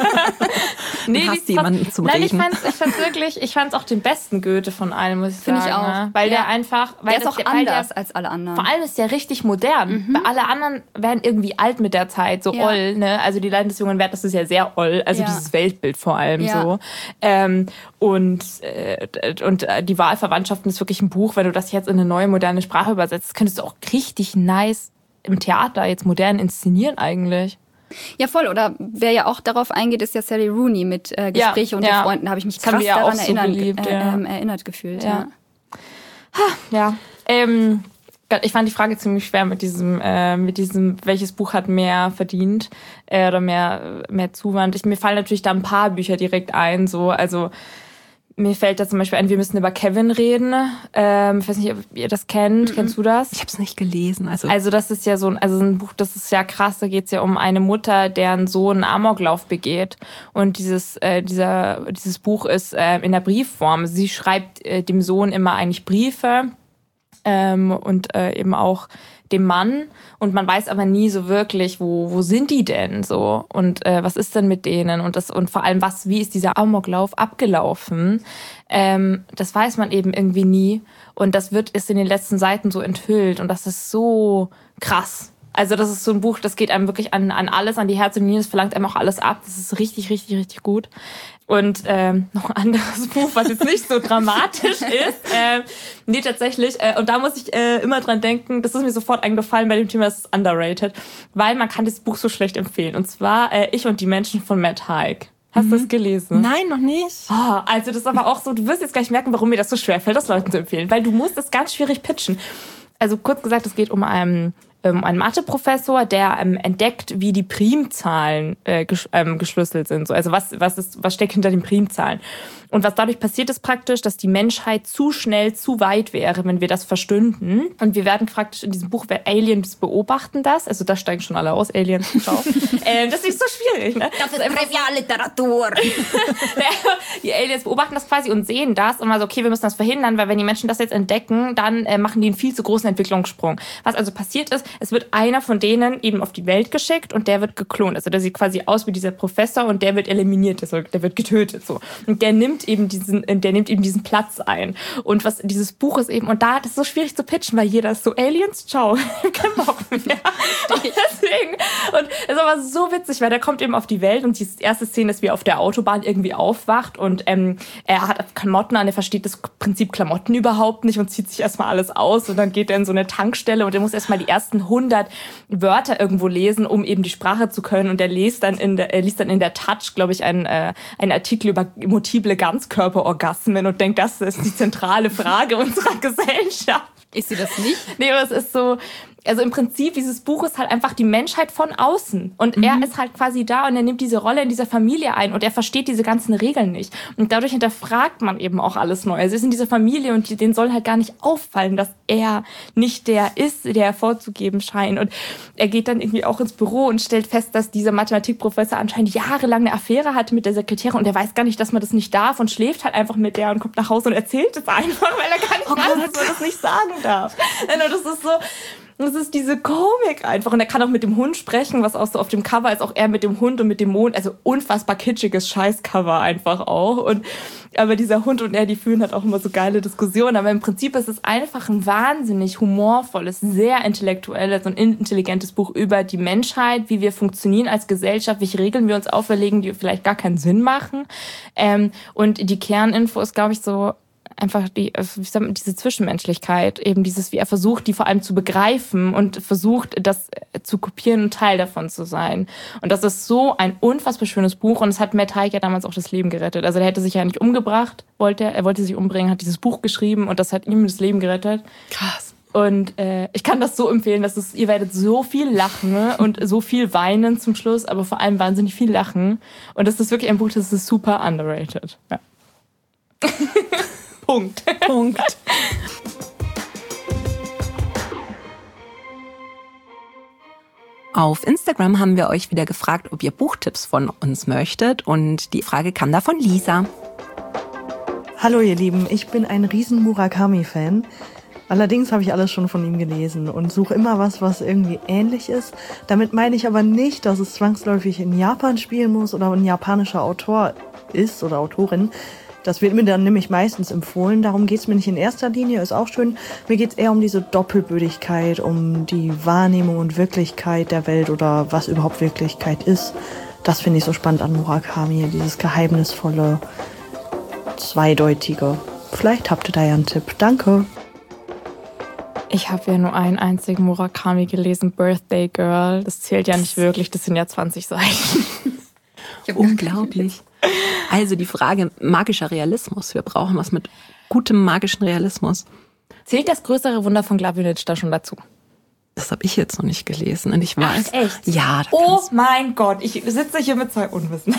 Nee, du hast jemanden zum Nein, Reden. ich fand's, ich fand's wirklich, ich fand's auch den besten Goethe von allen, muss ich Find sagen. Ich auch. Ne? Weil ja. der einfach, weil der ist das, auch der, anders der, als alle anderen. Vor allem ist der richtig modern. Mhm. Weil alle anderen werden irgendwie alt mit der Zeit, so ja. oll, ne? Also die Leiden des jungen Werthers, das ist ja sehr oll, also ja. dieses Weltbild vor allem ja. so. Ähm, und äh, und die Wahlverwandtschaften ist wirklich ein Buch, wenn du das jetzt in eine neue moderne Sprache übersetzt, das könntest du auch richtig nice im Theater jetzt modern inszenieren eigentlich. Ja, voll. Oder wer ja auch darauf eingeht, ist ja Sally Rooney mit äh, Gespräche ja, unter ja. Freunden. Da habe ich mich das krass ja daran so erinnern, geliebt, äh, ja. äh, erinnert gefühlt. Ja. Ja. ja. Ähm, ich fand die Frage ziemlich schwer mit diesem, äh, mit diesem, welches Buch hat mehr verdient äh, oder mehr, mehr Zuwand. Ich, mir fallen natürlich da ein paar Bücher direkt ein, so, also mir fällt da zum Beispiel ein, wir müssen über Kevin reden. Ähm, ich weiß nicht, ob ihr das kennt. Mhm. Kennst du das? Ich habe es nicht gelesen. Also also das ist ja so ein, also ein Buch, das ist ja krass. Da geht es ja um eine Mutter, deren Sohn einen Amoklauf begeht. Und dieses, äh, dieser, dieses Buch ist äh, in der Briefform. Sie schreibt äh, dem Sohn immer eigentlich Briefe ähm, und äh, eben auch dem Mann. Und man weiß aber nie so wirklich, wo wo sind die denn so und äh, was ist denn mit denen und das und vor allem was wie ist dieser Amoklauf abgelaufen, ähm, das weiß man eben irgendwie nie und das wird ist in den letzten Seiten so enthüllt und das ist so krass. Also das ist so ein Buch, das geht einem wirklich an, an alles, an die Herz und Nieren, das verlangt einem auch alles ab. Das ist richtig, richtig, richtig gut. Und ähm, noch ein anderes Buch, was jetzt nicht so dramatisch ist. Ähm, nee, tatsächlich. Äh, und da muss ich äh, immer dran denken, das ist mir sofort eingefallen bei dem Thema, das ist underrated, weil man kann das Buch so schlecht empfehlen. Und zwar äh, Ich und die Menschen von Matt Haig. Hast mhm. du das gelesen? Nein, noch nicht. Oh, also das ist aber auch so, du wirst jetzt gleich merken, warum mir das so schwerfällt, das Leuten zu empfehlen. Weil du musst das ganz schwierig pitchen. Also kurz gesagt, es geht um einen... ein Mathe-Professor, der ähm, entdeckt, wie die Primzahlen äh, ges- ähm, geschlüsselt sind. So, also was, was, ist, was steckt hinter den Primzahlen? Und was dadurch passiert ist praktisch, dass die Menschheit zu schnell, zu weit wäre, wenn wir das verstünden. Und wir werden praktisch in diesem Buch, Aliens beobachten das. Also da steigen schon alle aus, Aliens. Ciao. ähm, das ist so schwierig, ne? Das ist Trivialliteratur. Die Aliens beobachten das quasi und sehen das und mal so, okay, wir müssen das verhindern, weil wenn die Menschen das jetzt entdecken, dann äh, machen die einen viel zu großen Entwicklungssprung. Was also passiert ist, es wird einer von denen eben auf die Welt geschickt und der wird geklont. Also der sieht quasi aus wie dieser Professor und der wird eliminiert, also der wird getötet. So. Und der nimmt eben diesen, der nimmt eben diesen Platz ein. Und was dieses Buch ist eben, und da das ist so schwierig zu pitchen, weil jeder ist so, Aliens, ciao, kein Bock mehr. Und deswegen, und das ist aber so witzig, weil der kommt eben auf die Welt und die erste Szene ist, wie er auf der Autobahn irgendwie aufwacht und ähm, er hat Klamotten an, er versteht das Prinzip Klamotten überhaupt nicht und zieht sich erstmal alles aus und dann geht er in so eine Tankstelle und er muss erstmal die ersten hundert Wörter irgendwo lesen, um eben die Sprache zu können und er liest dann in der, er liest dann in der Touch, glaube ich, einen, äh, einen Artikel über multiple Ganzkörperorgasmen und denkt, das ist die zentrale Frage unserer Gesellschaft. Ist sie das nicht? Nee, aber es ist so, also im Prinzip, dieses Buch ist halt einfach die Menschheit von außen. Und mhm. er ist halt quasi da und er nimmt diese Rolle in dieser Familie ein und er versteht diese ganzen Regeln nicht. Und dadurch hinterfragt man eben auch alles neu. Also er ist in dieser Familie und denen soll halt gar nicht auffallen, dass er nicht der ist, der hervorzugeben scheint. Und er geht dann irgendwie auch ins Büro und stellt fest, dass dieser Mathematikprofessor anscheinend jahrelang eine Affäre hatte mit der Sekretärin und er weiß gar nicht, dass man das nicht darf und schläft halt einfach mit der und kommt nach Hause und erzählt es einfach, weil er gar nicht oh weiß, dass man das nicht sagen darf. Und das ist so... Das ist diese Komik einfach. Und er kann auch mit dem Hund sprechen, was auch so auf dem Cover ist. Auch er mit dem Hund und mit dem Mond. Also unfassbar kitschiges Scheißcover einfach auch. Und, aber dieser Hund und er, die führen halt auch immer so geile Diskussionen. Aber im Prinzip ist es einfach ein wahnsinnig humorvolles, sehr intellektuelles und intelligentes Buch über die Menschheit, wie wir funktionieren als Gesellschaft, welche Regeln wir uns auferlegen, die vielleicht gar keinen Sinn machen. Ähm, und die Kerninfo ist, glaube ich, so... einfach die, wie sagt man, diese Zwischenmenschlichkeit, eben dieses, wie er versucht, die vor allem zu begreifen und versucht, das zu kopieren und Teil davon zu sein. Und das ist so ein unfassbar schönes Buch und es hat Matt Haig ja damals auch das Leben gerettet. Also der hätte sich ja nicht umgebracht, wollte er wollte sich umbringen, hat dieses Buch geschrieben und das hat ihm das Leben gerettet. Krass. Und äh, ich kann das so empfehlen, dass es, ihr werdet so viel lachen und so viel weinen zum Schluss, aber vor allem wahnsinnig viel lachen. Und das ist wirklich ein Buch, das ist super underrated. Ja. Punkt. Punkt. Auf Instagram haben wir euch wieder gefragt, ob ihr Buchtipps von uns möchtet. Und die Frage kam da von Lisa. Hallo ihr Lieben, ich bin ein riesen Murakami-Fan. Allerdings habe ich alles schon von ihm gelesen und suche immer was, was irgendwie ähnlich ist. Damit meine ich aber nicht, dass es zwangsläufig in Japan spielen muss oder ein japanischer Autor ist oder Autorin. Das wird mir dann nämlich meistens empfohlen. Darum geht's mir nicht in erster Linie, ist auch schön. Mir geht's eher um diese Doppelbödigkeit, um die Wahrnehmung und Wirklichkeit der Welt oder was überhaupt Wirklichkeit ist. Das finde ich so spannend an Murakami, dieses geheimnisvolle, zweideutige. Vielleicht habt ihr da ja einen Tipp. Danke. Ich habe ja nur einen einzigen Murakami gelesen, Birthday Girl. Das zählt ja nicht wirklich, das sind ja zwanzig Seiten. Unglaublich. Also die Frage, magischer Realismus. Wir brauchen was mit gutem magischen Realismus. Zählt das größere Wunder von Glavinic da schon dazu? Das habe ich jetzt noch nicht gelesen. Und ich weiß. Ach, echt? Ja. Oh mein Gott, ich sitze hier mit zwei Unwissen.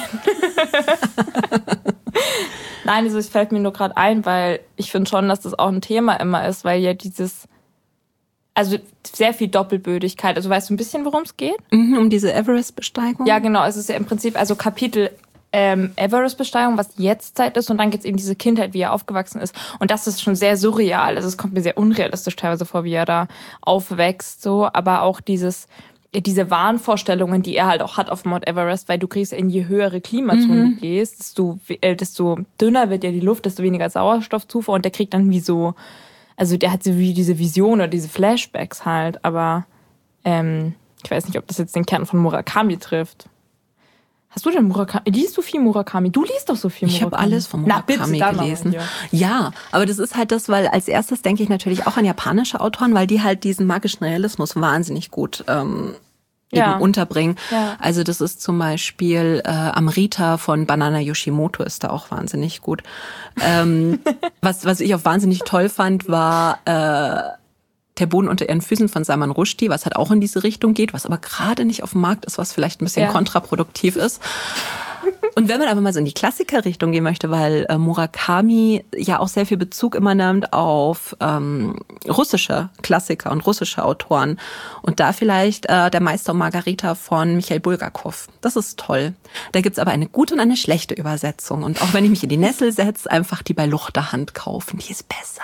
Nein, also es fällt mir nur gerade ein, weil ich finde schon, dass das auch ein Thema immer ist, weil ja dieses... Also sehr viel Doppelbödigkeit. Also weißt du ein bisschen, worum es geht? Mhm, um diese Everest-Besteigung? Ja, genau. Es ist ja im Prinzip also Kapitel ähm, Everest-Besteigung, was jetzt Zeit ist. Und dann geht es eben diese Kindheit, wie er aufgewachsen ist. Und das ist schon sehr surreal. Also es kommt mir sehr unrealistisch teilweise vor, wie er da aufwächst. So. Aber auch dieses... diese Wahnvorstellungen, die er halt auch hat auf Mount Everest, weil du kriegst, in je höhere Klimazonen mhm. du gehst, desto, äh, desto dünner wird ja die Luft, desto weniger Sauerstoffzufuhr und der kriegt dann wie so, also der hat so wie diese Vision oder diese Flashbacks halt, aber ähm, Ich weiß nicht, ob das jetzt den Kern von Murakami trifft. Hast du denn Murakami? Liest du viel Murakami? Du liest doch so viel Ich Murakami. habe alles von Murakami Na, bitte, gelesen. Ja, aber das ist halt das, weil als erstes denke ich natürlich auch an japanische Autoren, weil die halt diesen magischen Realismus wahnsinnig gut ähm, Ja. eben unterbringen. Ja. Also das ist zum Beispiel äh, Amrita von Banana Yoshimoto ist da auch wahnsinnig gut. Ähm, was, was ich auch wahnsinnig toll fand, war äh, Der Boden unter ihren Füßen von Salman Rushdie, was halt auch in diese Richtung geht, was aber gerade nicht auf dem Markt ist, was vielleicht ein bisschen Ja. kontraproduktiv ist. Und wenn man aber mal so in die Klassikerrichtung gehen möchte, weil äh, Murakami ja auch sehr viel Bezug immer nimmt auf ähm, russische Klassiker und russische Autoren. Und da vielleicht äh, Der Meister und Margarita von Michail Bulgakov. Das ist toll. Da gibt's aber eine gute und eine schlechte Übersetzung. Und auch wenn ich mich in die Nessel setze, einfach die bei Luchterhand kaufen. Die ist besser.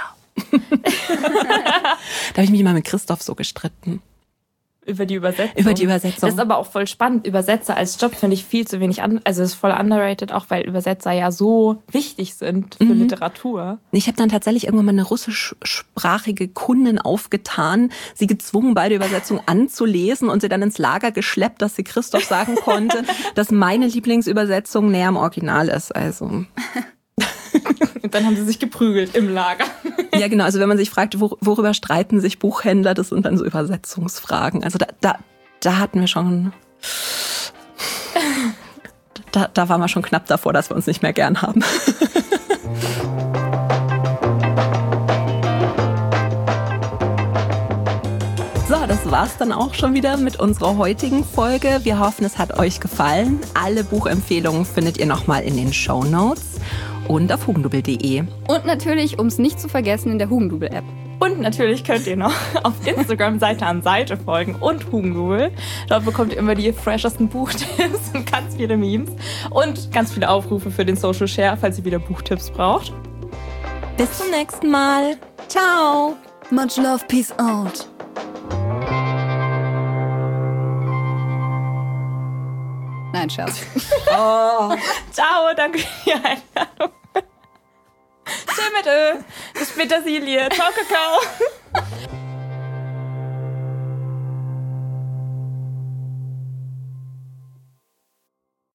Da habe ich mich mal mit Christoph so gestritten. Über die Übersetzung. Über die Übersetzung. Das ist aber auch voll spannend. Übersetzer als Job finde ich viel zu wenig an. Also es ist voll underrated, auch weil Übersetzer ja so wichtig sind für Mhm. Literatur. Ich habe dann tatsächlich irgendwann mal eine russischsprachige Kundin aufgetan, sie gezwungen, beide Übersetzungen anzulesen und sie dann ins Lager geschleppt, dass sie Christoph sagen konnte, dass meine Lieblingsübersetzung näher am Original ist. Also Und dann haben sie sich geprügelt im Lager. ja, genau. Also wenn man sich fragt, wor- worüber streiten sich Buchhändler, das sind dann so Übersetzungsfragen. Also da, da, da hatten wir schon, da, da waren wir schon knapp davor, dass wir uns nicht mehr gern haben. So, das war's dann auch schon wieder mit unserer heutigen Folge. Wir hoffen, es hat euch gefallen. Alle Buchempfehlungen findet ihr nochmal in den Shownotes und auf hugendubel punkt de. Und natürlich, um es nicht zu vergessen, in der Hugendubel-App. Und natürlich könnt ihr noch auf Instagram Seite an Seite folgen und Hugendubel. Dort bekommt ihr immer die freshesten Buchtipps und ganz viele Memes und ganz viele Aufrufe für den Social Share, falls ihr wieder Buchtipps braucht. Bis zum nächsten Mal. Ciao. Much love, peace out. Nein, Scherz. Ciao, danke für die Einladung. Tschüss mit Ö. Bis Petersilie. Ciao, Kakao.